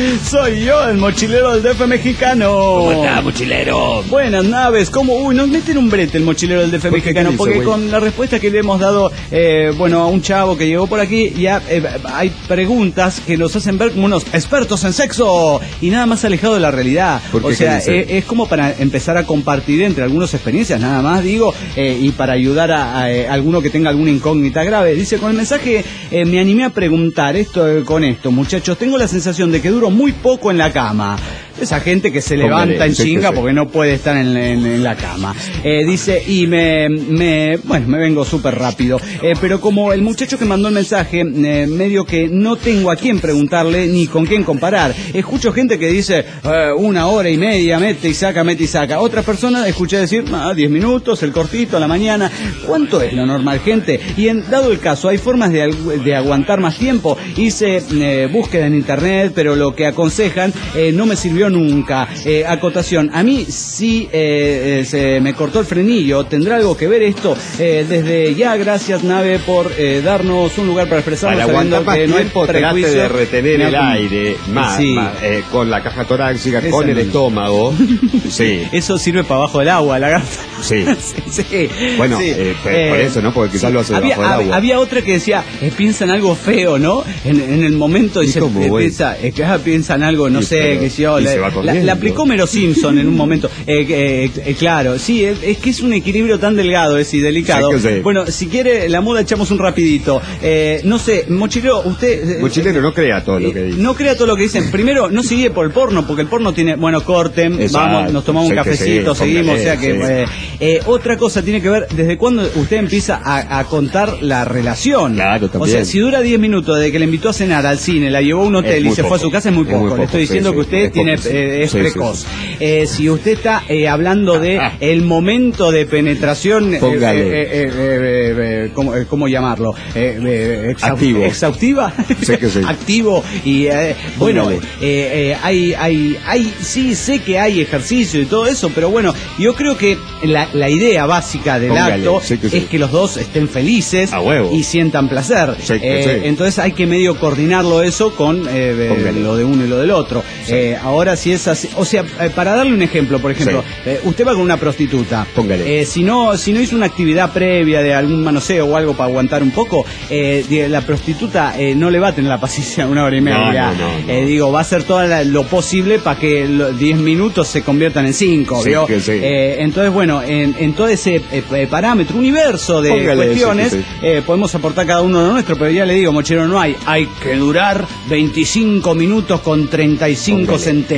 Soy yo, el mochilero del D F mexicano. ¿Cómo está, mochilero? Buenas naves, ¿cómo? Uy, nos meten un brete el mochilero del D F ¿Por qué? mexicano, ¿Qué dice, porque güey? con la respuesta que le hemos dado, eh, bueno, a un chavo que llegó por aquí, ya eh, hay preguntas que nos hacen ver como unos expertos en sexo y nada más alejado de la realidad. ¿Por qué? O sea, ¿Qué dice? eh, es como para empezar a compartir entre algunas experiencias, nada más digo, eh, y para ayudar a, a, eh, alguno que tenga alguna incógnita grave. Dice, con el mensaje eh, me animé a preguntar esto eh, con esto, muchachos, tengo la sensación de que duro muy poco en la cama. Esa gente que se Póngale, levanta en sí que chinga sí. porque no puede estar en, en- en la cama. Eh, dice, y me, me, bueno, me vengo súper rápido. Eh, pero como el muchacho que mandó el mensaje, eh, medio que no tengo a quién preguntarle ni con quién comparar. Escucho gente que dice, eh, una hora y media, mete y saca, mete y saca. Otras personas escuché decir, ah, diez minutos, el cortito, a la mañana. ¿Cuánto es lo normal, gente? Y en dado el caso, hay formas de, al- de aguantar más tiempo. Hice eh, búsqueda en internet, pero lo que aconsejan eh, no me sirvió nunca. Eh, acotación, a mí sí eh, eh, se me cortó el frenillo. ¿Tendrá algo que ver esto? Eh, desde ya, gracias, nave, por eh, darnos un lugar para expresarnos, Para sabiendo aguantar más que no hay tiempo, trate prejuicio. de retener ni el algún- aire más, Sí. más, eh, con la caja torácica, Esa con el misma. estómago. Sí, Eso sirve para abajo del agua, la garza. sí. Sí, sí. Bueno, Sí. eh, pe- por eso, ¿no? Porque quizás lo hace había, debajo del hab- agua. había otra que decía, eh, piensan algo feo, ¿no? En, en el momento ¿Y dice, cómo, eh, güey? piensa, eh, que, ah, piensan algo, no Y sé, pero- qué sé yo. y La, se va la- corriendo. la aplicó Mero Simpson en un momento. Eh, eh, eh, claro, sí, es, es que es un equilibrio tan delgado ese y delicado. Sí que sí. Bueno, si quiere la moda echamos un rapidito. Eh, no sé, mochilero, usted... eh, Mochilero, no crea todo lo que eh, dice. No crea todo lo que dicen. Primero, no se guíe por el porno, porque el porno tiene, bueno, corten, Exacto. vamos, nos tomamos un Sí que cafecito, sí, seguimos, póngale, o sea que... sí. eh, eh, otra cosa tiene que ver, ¿desde cuándo usted empieza a, a contar la relación? Claro, O también. sea, si dura diez minutos desde que le invitó a cenar al cine, la llevó a un hotel Es y muy se fue a poco. su casa, es muy Es poco. muy Le poco, estoy sí, diciendo sí, que usted es tiene, poquísimo. eh, es Sí, sí, precoz. sí. Eh, si usted está eh, hablando de Ah. el momento de penetración, eh, Póngale. eh, eh, eh, eh, eh, ¿cómo, eh, cómo llamarlo? Eh, eh, exhaust- Activo. ¿Exhaustiva? Sí que sí. Activo. Y eh, bueno, Póngale. eh, eh, hay, hay, hay, sí, sé que hay ejercicio y todo eso, pero bueno, yo creo que la, la idea básica del Póngale, acto sí que sí. es que los dos estén felices A huevo. y sientan placer. Sí que Eh, sí. Entonces hay que medio coordinarlo eso con eh, eh, Póngale. lo de uno y lo del otro. Sí. Eh, ahora si es así, o sea, eh, para darle un ejemplo, por ejemplo, Sí. eh, usted va con una prostituta. Póngale. Eh, si no, si no hizo una actividad previa de algún manoseo o algo para aguantar un poco, eh, di- la prostituta eh, no le va a tener la paciencia una hora y media. No, no, no, no. Eh, digo, va a hacer todo lo posible para que los diez minutos se conviertan en cinco, Sí, ¿vio? que sí. Eh, entonces, bueno, en, en todo ese eh, eh, parámetro, universo de Póngale, cuestiones, sí, sí, sí. eh, podemos aportar cada uno lo nuestro, pero ya le digo, mochero, no hay. Hay que durar veinticinco minutos con treinta y cinco Póngale. centésimas.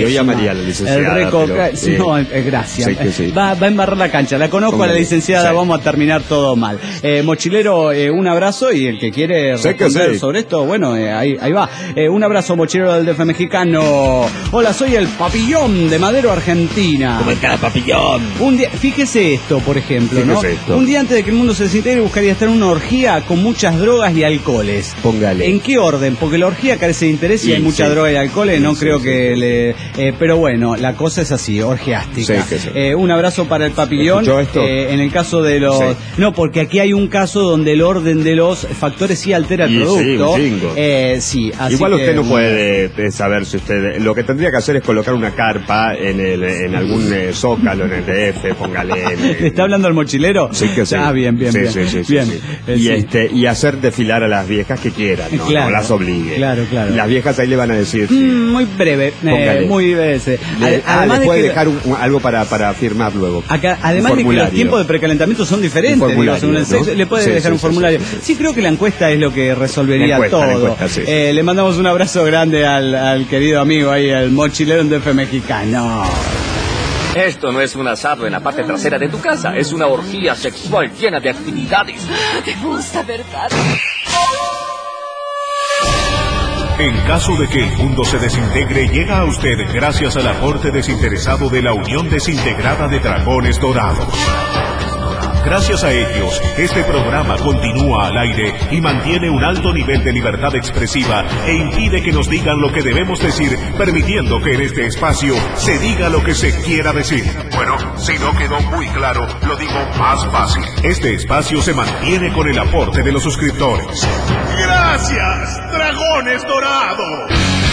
yo llamaría a la licenciada. El reco... pero, sí, eh, no, eh, gracias. Sí que sí. Va, va a embarrar la cancha. La conozco Póngale. a la licenciada, Sí. vamos a terminar todo mal. Eh, mochilero, eh, un abrazo y el que quiere Sí que responder sí. sobre esto, bueno, eh, ahí, ahí va. Eh, un abrazo, mochilero del D F mexicano. Hola, soy el Papillón de Madero, Argentina. ¿Cómo está, papillón? Un día, fíjese esto, por ejemplo, Fíjese ¿no? esto. Un día antes de que el mundo se desintegre buscaría estar en una orgía con muchas drogas y alcoholes. Póngale. ¿En qué orden? Porque la orgía carece de interés y Sí, hay mucha sí. droga y alcohol, Sí, no sí, creo sí, que sí. le... eh, pero bueno, la cosa es así, orgiástica. Sí, que sí. Eh, un abrazo para el Papillón. ¿Escuchó esto? Eh, en el caso de los... Sí. No, porque aquí hay un caso donde el orden de los factores sí altera el Y sí, producto. un chingo. Eh, sí, así Igual que, usted no puede eh, saber si usted... Lo que tendría que hacer es colocar una carpa en el en algún eh, zócalo, en el D F, póngale... En el- ¿Le está hablando al mochilero? Sí que sí. Ah, bien, bien, Sí, bien. sí, sí, sí, bien. sí. Eh, Y, sí. este, y hacer desfilar a las viejas que quieran, no, Claro, no las obligue. claro, claro. Las viejas ahí le van a decir... sí. Mm, muy breve, eh, Póngale. muy breve. Le- ah, Además le de puede que... dejar un- un- algo para, para firmar luego. Acá, además Un de que los formulario. tiempos de precalentamiento son diferentes, Un formulario, digo, según el ¿no? sexo, le puede Sí, dejar sí, un sí, formulario. sí, Sí, sí, sí. creo que la encuesta es lo que resolvería La encuesta, todo. la encuesta, sí, sí. Eh, le mandamos un abrazo grande al, al querido amigo ahí, el mochilero en D F mexicano. Esto no es un asado en la parte trasera de tu casa, es una orgía sexual llena de actividades. ¿Te gusta, verdad? En caso de que el mundo se desintegre, llega a usted gracias al aporte desinteresado de la Unión Desintegrada de Dragones Dorados. Gracias a ellos, este programa continúa al aire y mantiene un alto nivel de libertad expresiva e impide que nos digan lo que debemos decir, permitiendo que en este espacio se diga lo que se quiera decir. Bueno, si no quedó muy claro, lo digo más fácil. Este espacio se mantiene con el aporte de los suscriptores. ¡Gracias, Dragones Dorados!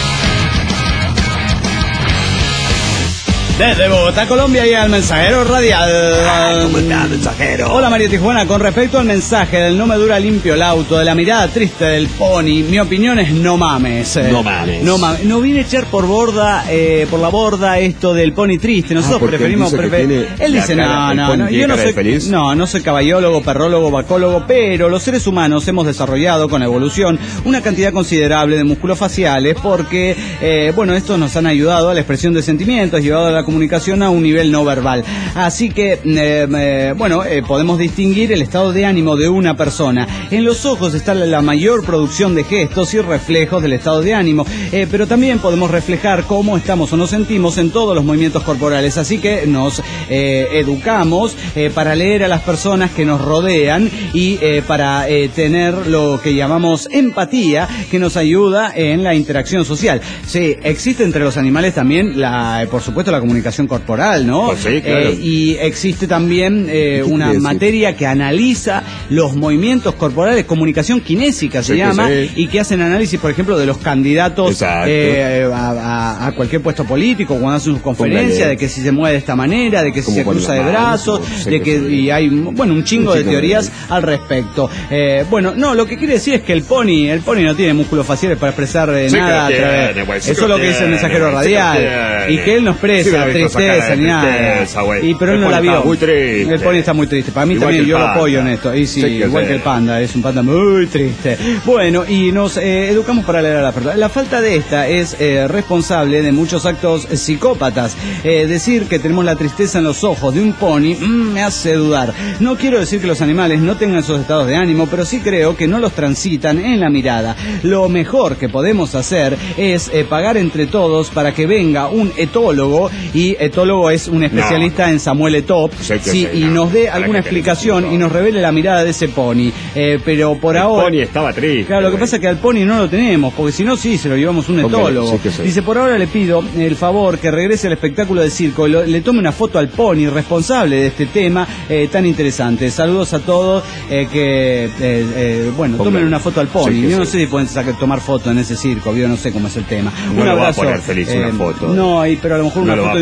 Desde Bogotá, Colombia, y al mensajero radial. ¿Cómo está, mensajero? Hola, María Tijuana. Con respecto al mensaje del no me dura limpio el auto, de la mirada triste del pony, mi opinión es no mames. No mames. No mames. No viene a echar por borda, eh, por la borda esto del pony triste. Nosotros Ah, porque preferimos. él dice que prefer- tiene Él la dice, cara- no, el no, pony no. tiene Yo no cara de soy, feliz. no, no soy caballólogo, perrólogo, vacólogo, pero los seres humanos hemos desarrollado con la evolución una cantidad considerable de músculos faciales porque, eh, bueno, estos nos han ayudado a la expresión de sentimientos, llevado a la comunicación a un nivel no verbal. Así que, eh, eh, bueno, eh, podemos distinguir el estado de ánimo de una persona. En los ojos está la, la mayor producción de gestos y reflejos del estado de ánimo, eh, pero también podemos reflejar cómo estamos o nos sentimos en todos los movimientos corporales. Así que nos eh, educamos eh, para leer a las personas que nos rodean y eh, para eh, tener lo que llamamos empatía, que nos ayuda en la interacción social. Sí, existe entre los animales también, la, eh, por supuesto, la comunicación corporal, ¿no? Pues sí, claro. Eh, y existe también eh, ¿Qué una quiere decir? materia que analiza los movimientos corporales, comunicación kinésica se Sí que llama, sí. y que hacen análisis, por ejemplo, de los candidatos Exacto. eh, a, a- a cualquier puesto político, cuando hacen sus conferencias, Póngale. de que si se mueve de esta manera, de que si Como se con cruza las de manos, brazos, como- sí de que que sí. y hay, bueno, un chingo Un de chingo de teorías teorías. al respecto. Eh, bueno, no, lo que quiere decir es que el pony, el pony no tiene músculos faciales para expresar eh, Sí que nada. lo a través- tiene, güey, sí Eso que es lo lo que dice el tiene, mensajero güey, sí que lo radial. tiene. Y que él nos Sí que expresa lo he visto esa tristeza cara de ni nada. tristeza, güey. Y pero él El no la pony está vio. muy triste. El pony está muy triste. Para mí Igual también, que yo el lo panda. apoyo en esto. Y sí, Sí que igual sí. que el panda, es un panda muy triste. Bueno, y nos eh, educamos para leer a la persona. La falta de esta es eh, responsable de muchos actos psicópatas. Eh, decir que tenemos la tristeza en los ojos de un pony mm, me hace dudar. No quiero decir que los animales no tengan esos estados de ánimo, pero sí creo que no los transitan en la mirada. Lo mejor que podemos hacer es eh, pagar entre todos para que venga un etólogo, y etólogo es un especialista en Samuel Etop, Sé que sí, sí, y no, nos dé para alguna que te explicación lo y nos revele la mirada de ese pony. Eh, pero por El ahora... pony estaba triste. Claro, lo que güey. pasa es que al pony no lo tenemos, porque si no, sí, se lo llevamos un Póngale, etólogo. sí que sí. Dice, por ahora le pido el favor que regrese al espectáculo de circo y lo- le tome una foto al pony, responsable de este tema eh, tan interesante. Saludos a todos, eh, que, eh, eh, bueno, Póngale. tomen una foto al pony. Sí que Yo no sí. sé si pueden sacar, tomar foto en ese circo, yo no sé cómo es el tema. No lo va a poner feliz una foto. No, y- pero a lo mejor No una lo va foto a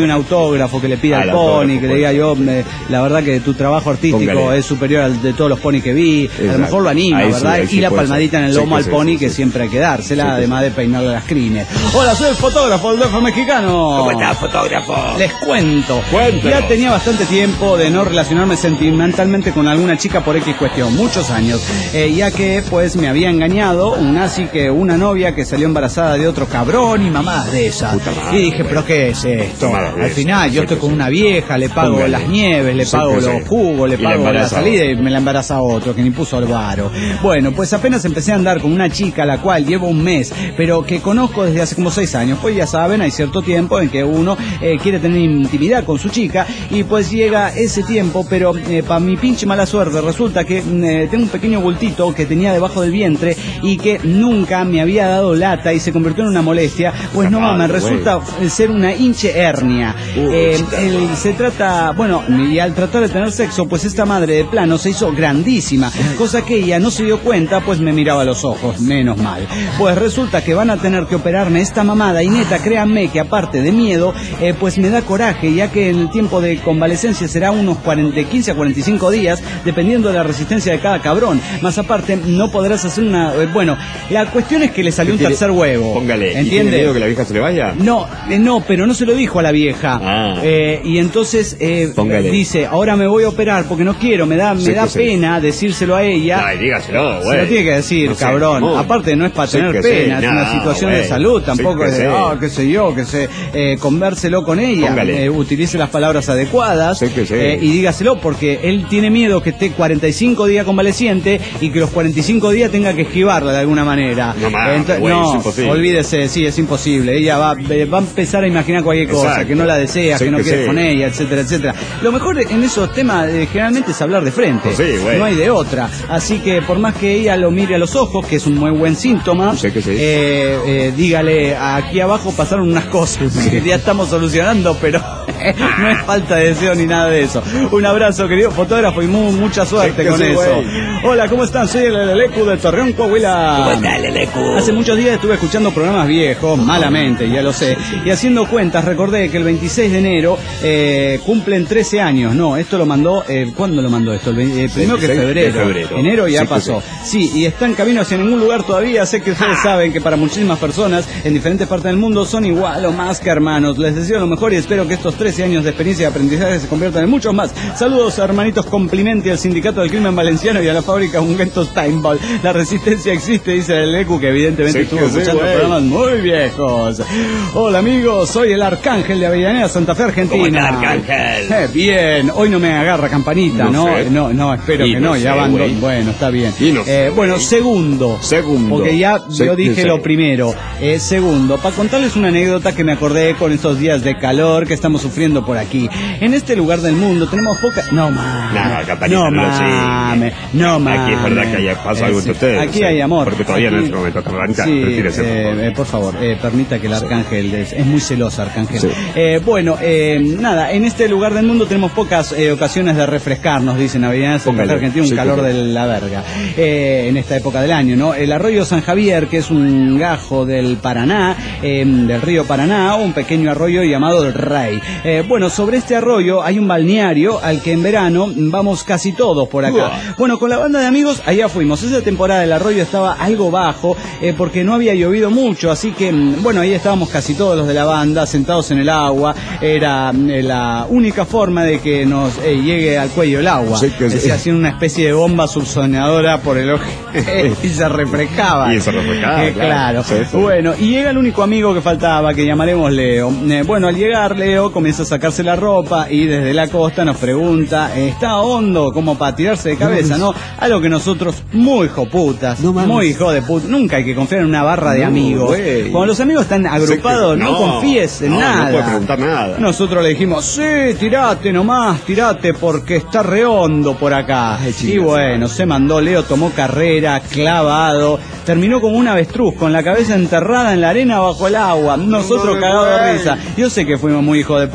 doy un autógrafo, que le pida Ah, al el pony, autógrafo, que le diga yo, me, la verdad que tu trabajo artístico Póngale. es superior al de todos los ponis que vi. Exacto. A lo mejor lo anima, Ahí sí, ¿verdad? ahí sí y la puede palmadita ser. en el Sí, lomo que al sí, pony, sí, que sí. siempre hay que dársela, Sí, que además sí. de peinarle las crines. Hola, soy el fotógrafo del D F mexicano. ¿Cómo estás, fotógrafo? Les cuento. Cuéntanos. Ya tenía bastante tiempo de no relacionarme sentimentalmente con alguna chica por X cuestión, muchos años, eh, ya que pues me había engañado un así que una novia que salió embarazada de otro cabrón y mamás de esas. Puta madre, Y dije, güey. pero ¿qué es esto? Mamadas de Al esas, final yo sí estoy que con sí. una vieja, le pago Póngale. las nieves, le Sí pago que los sí. jugos, le Y la pago la embaraza a salida otro. y me la embaraza a otro que ni puso el varo. Bueno, pues apenas empecé a andar con una chica a la cual llevo un mes, pero que conozco desde hace como seis años. Pues ya saben, hay cierto tiempo en que uno eh, quiere tener intimidad con su chica y pues llega ese tiempo, pero eh, para mi pinche mala suerte resulta que eh, tengo un pequeño bultito que tenía debajo del vientre y que nunca me había dado lata y se convirtió en una molestia. Pues no mames, Madre, resulta ser una hinche hernia. Uy, Eh, chica. el- se trata, bueno, y al tratar de tener sexo, pues esta madre de plano se hizo grandísima, cosa que ella no se dio cuenta, pues me miraba a los ojos, menos mal. Pues resulta que van a tener que operarme esta mamada y neta, créanme que aparte de miedo, eh, pues me da coraje, ya que en el tiempo de convalecencia será unos cuarenta, de quince a cuarenta y cinco días, dependiendo de la resistencia de cada cabrón. Más aparte, no podrás hacer una... eh, bueno, la cuestión es que le salió un Tiene- tercer huevo. Póngale. ¿Y tiene ¿Entiende? miedo que la vieja se le vaya? No, eh, no, pero no se lo dijo a la vieja. Ah. Eh, y entonces eh, Póngale. dice, ahora me voy a operar porque no quiero, me da, me Sí, da que sí. pena decírselo a ella. Ay, dígaselo, Se güey. lo tiene que decir, No sea cabrón. mamón. Aparte no es para Sí tener que sí, pena, es una no, situación de güey. salud, tampoco Sí que es de, sí. ah, qué sé yo, que se eh, convérselo con ella, Póngale. eh, utilice las palabras adecuadas Sí que sí. eh, y dígaselo porque él tiene miedo que esté cuarenta y cinco días convaleciente y que los cuarenta y cinco días tenga que esquivarla de alguna manera. No mames, Ento- güey, no, es imposible. olvídese, sí, es imposible. Ella va, eh, va a empezar a imaginar cualquier cosa, Exacto. que no la desea, Sí que no que quiere sí. con ella, etcétera, etcétera. Lo mejor en esos temas eh, generalmente es hablar de frente. Sí, güey. No hay de otra. Así que por más que ella lo mire a los ojos, que es un muy buen síntoma, Sí que sí. eh, eh, dígale, aquí abajo pasaron unas cosas que ya estamos solucionando, pero no es falta de deseo ni nada de eso. Un abrazo, querido fotógrafo, y mu- mucha suerte Sí que con sí, eso. güey. Hola, ¿cómo están? Soy el Lelecu de Torreón, Coahuila. ¿Cómo estás, Lelecu? Hace muchos días estuve escuchando programas viejos, malamente, ya lo sé, y haciendo cuentas recordé que el veintiséis de enero eh, cumplen trece años. No, esto lo mandó, eh, ¿cuándo lo mandó esto? El, ve- eh, primero que veintiséis de febrero. febrero. Enero ya Sí que pasó. Sí, y está en camino hacia ningún lugar todavía. Sé que ustedes saben que para muchísimas personas en diferentes partes del mundo son igual o más que hermanos. Les deseo lo mejor y espero que estos trece años de experiencia y aprendizaje se conviertan en muchos más. Saludos, hermanitos, complimenti al Sindicato del Crimen Valenciano y a la fábrica Ungüentos Time Ball. La resistencia existe, dice el Ecu, que evidentemente Sí, estuvo que sí, escuchando güey. programas muy viejos. Hola, amigos, soy el Arcángel de Avellaneda, Santa Fe, Argentina. ¿Cómo está, Arcángel? Eh, bien, hoy no me agarra campanita, ¿no? No sé. No, no, espero Y que no no, ya sé, van güey. dos. Bueno, está bien. Y no sé, Eh, bueno, güey. segundo. Segundo. Porque ya Sí, yo dije sí. lo primero. Eh, segundo, para contarles una anécdota que me acordé con estos días de calor que estamos sufriendo por aquí. En este lugar del mundo tenemos poca... No mames. No, campanita, no no lo sigue. mames. No mames. Aquí es verdad que haya pasado algo Eh, entre sí. ustedes. Aquí sí. hay amor. Porque todavía Aquí- en este momento, campanita, Sí, retírese, por eh, favor. eh, por favor, eh, permita que el Arcángel es, es muy celoso, Arcángel. Sí. Eh, bueno, eh, nada, en este lugar del mundo tenemos pocas eh, ocasiones de refrescarnos, dicen Avellaneda, Santa Fe, Póngale. Argentina, un Sí, calor póngale. de la verga, eh, en esta época del año, ¿no? El arroyo San Javier, que es un gajo del Paraná, eh, del río Paraná, un pequeño arroyo llamado el Rey. Eh, bueno, sobre este arroyo hay un balneario al que en verano vamos casi todos por acá. Uah. Bueno, con la banda de amigos allá fuimos. Esa temporada el arroyo estaba algo bajo eh, porque no había llovido mucho, así que mm, bueno, ahí estábamos casi todos los de la banda sentados en el agua. Era mm, eh, la única forma de que nos eh, llegue al cuello el agua. Sí, que sí. Se hacía una especie de bomba subsonadora por el ojo y se refrescaba. Y se refrescaba, Eh, claro. claro. Sí, sí. Bueno, y llega el único amigo que faltaba, que llamaremos Leo. Eh, bueno, al llegar Leo comienza a sacarse la ropa y desde la costa nos pregunta, ¿está hondo? Como para tirarse de cabeza, ¿no? Algo que nosotros, muy hijoputas, No mames. muy hijo de puta, nunca hay que confiar en una barra de No, amigos. güey. Cuando los amigos están agrupados, Sí que- no, no, confíes en no, no nada. puede preguntar nada. Nosotros le dijimos, sí, tirate nomás, tirate porque está re hondo por acá. Ay, Y chingas, bueno, se mandó Leo, tomó carrera, clavado, terminó como un avestruz, con la cabeza enterrada en la arena bajo el agua. Nosotros No, cagados de güey. risa. Yo sé que fuimos muy hijos de puta.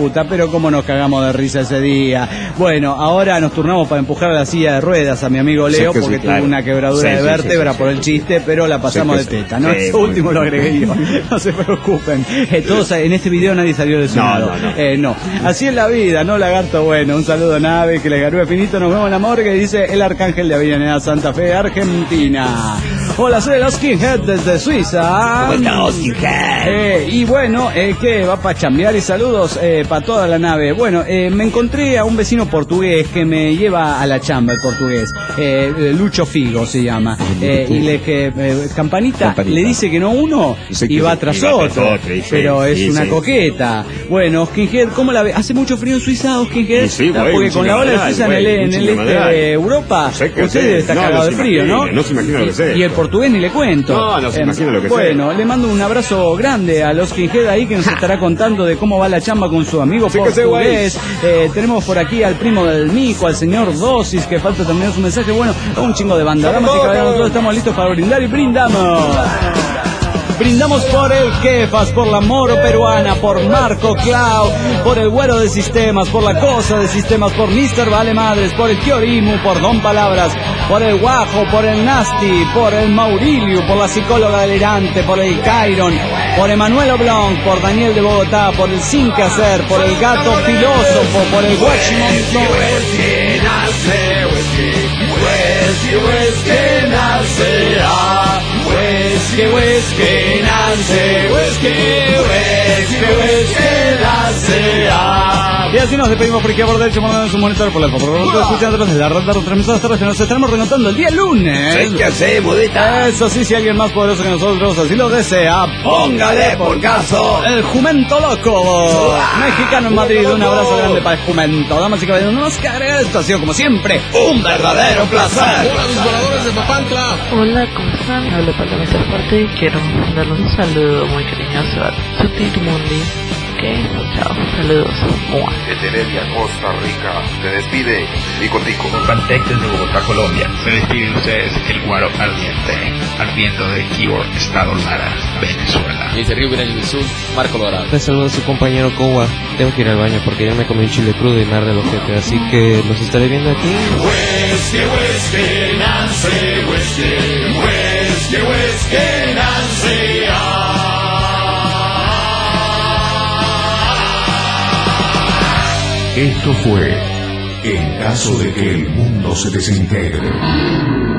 puta, pero cómo nos cagamos de risa ese día. Bueno, ahora nos turnamos para empujar a la silla de ruedas a mi amigo Leo, sí, porque sí, claro. tuvo una quebradura sí, de vértebra sí, sí, por sí, el chiste, pero la pasamos sí, de teta, ¿no? Sí, Eso último lo agregué yo, no se preocupen. Eh, todos en este video nadie salió lesionado. No, no, no. Eh, no. Así es la vida, ¿no, lagarto? Bueno, un saludo a Nave, que le garúe finito, nos vemos en la morgue, dice el Arcángel de Avellaneda Santa Fe, Argentina. Hola, soy el Skinhead desde Suiza. ¿Cómo está, Skinhead? Eh, y bueno, eh, ¿qué? Va para chambear y saludos eh, para toda la nave. Bueno, eh, me encontré a un vecino portugués que me lleva a la chamba, el portugués. Eh, Lucho Figo se llama. Eh, y le que eh, campanita, campanita le dice que no uno y va tras otro. Pero es sí, una sí. coqueta. Bueno, Skinhead, ¿cómo la ve? ¿Hace mucho frío en Suiza, Skinhead? Sí, bueno, porque con la ola de Suiza en el, en el este de Europa, usted debe estar cagado de frío, ¿no? No se imagina lo que sé. Y el portugués ni le cuento. No, no se imagina lo que sé. Bueno, le mando un abrazo grande a los Skinhead ahí que nos estará contando de cómo va la chamba con su amigo sí portugués. Eh, tenemos por aquí al primo del Mico, al señor Dosis, que falta terminar su mensaje. Bueno, un chingo de banda. Damas y caballeros, nosotros estamos listos para brindar y brindamos. Brindamos por el Kefas, por la Moro Peruana, por Marco Clau, por el Güero de Sistemas, por la Cosa de Sistemas, por mister Vale Madres, por el Kiorimu, por Don Palabras, por el Guajo, por el Nasty, por el Maurilio, por la psicóloga delirante, por el Cairon, por Emanuel Oblong, por Daniel de Bogotá, por el Sin Que Hacer, por el Gato Filósofo, por el Guachimontón. Whisky, whisky, Nancy, whisky, whisky, whisky, Nancy. Y así nos despedimos por aquí a Bordel, se mandan su monitor por la por favor, escuchando desde la red de transmisoras tardes que nos estaremos renotando el día lunes. ¿Qué hace, mudita? Eso sí, si alguien más poderoso que nosotros así lo desea, póngale por caso el Jumento Loco, mexicano en Madrid. Un abrazo grande para el Jumento. Damas y caballeros, no nos que agregar, esto ha sido como siempre un verdadero placer. Hola, mis voladores de Papantla. Hola, ¿cómo están? Hablo para la mesa fuerte y quiero darle un saludo muy cariñoso a Tutti Mundi. Ok, chao, saludos. Desde Heredia, Costa Rica, se despide Tico Tico. Pantec desde Bogotá, Colombia. Se despide ustedes el Guaro Ardiente, ardiendo de Keyboard, Estado Lara, Venezuela. Y desde Río Grande del Sur, Marco Lorado. Le saluda a su compañero Kowa. Tengo que ir al baño porque ya me comí un chile crudo y me arde el ojete, así que los estaré viendo aquí. Whiskey, whiskey, Nancy, whiskey, whiskey, whiskey, Nancy, ah. Esto fue En caso de que el mundo se desintegre.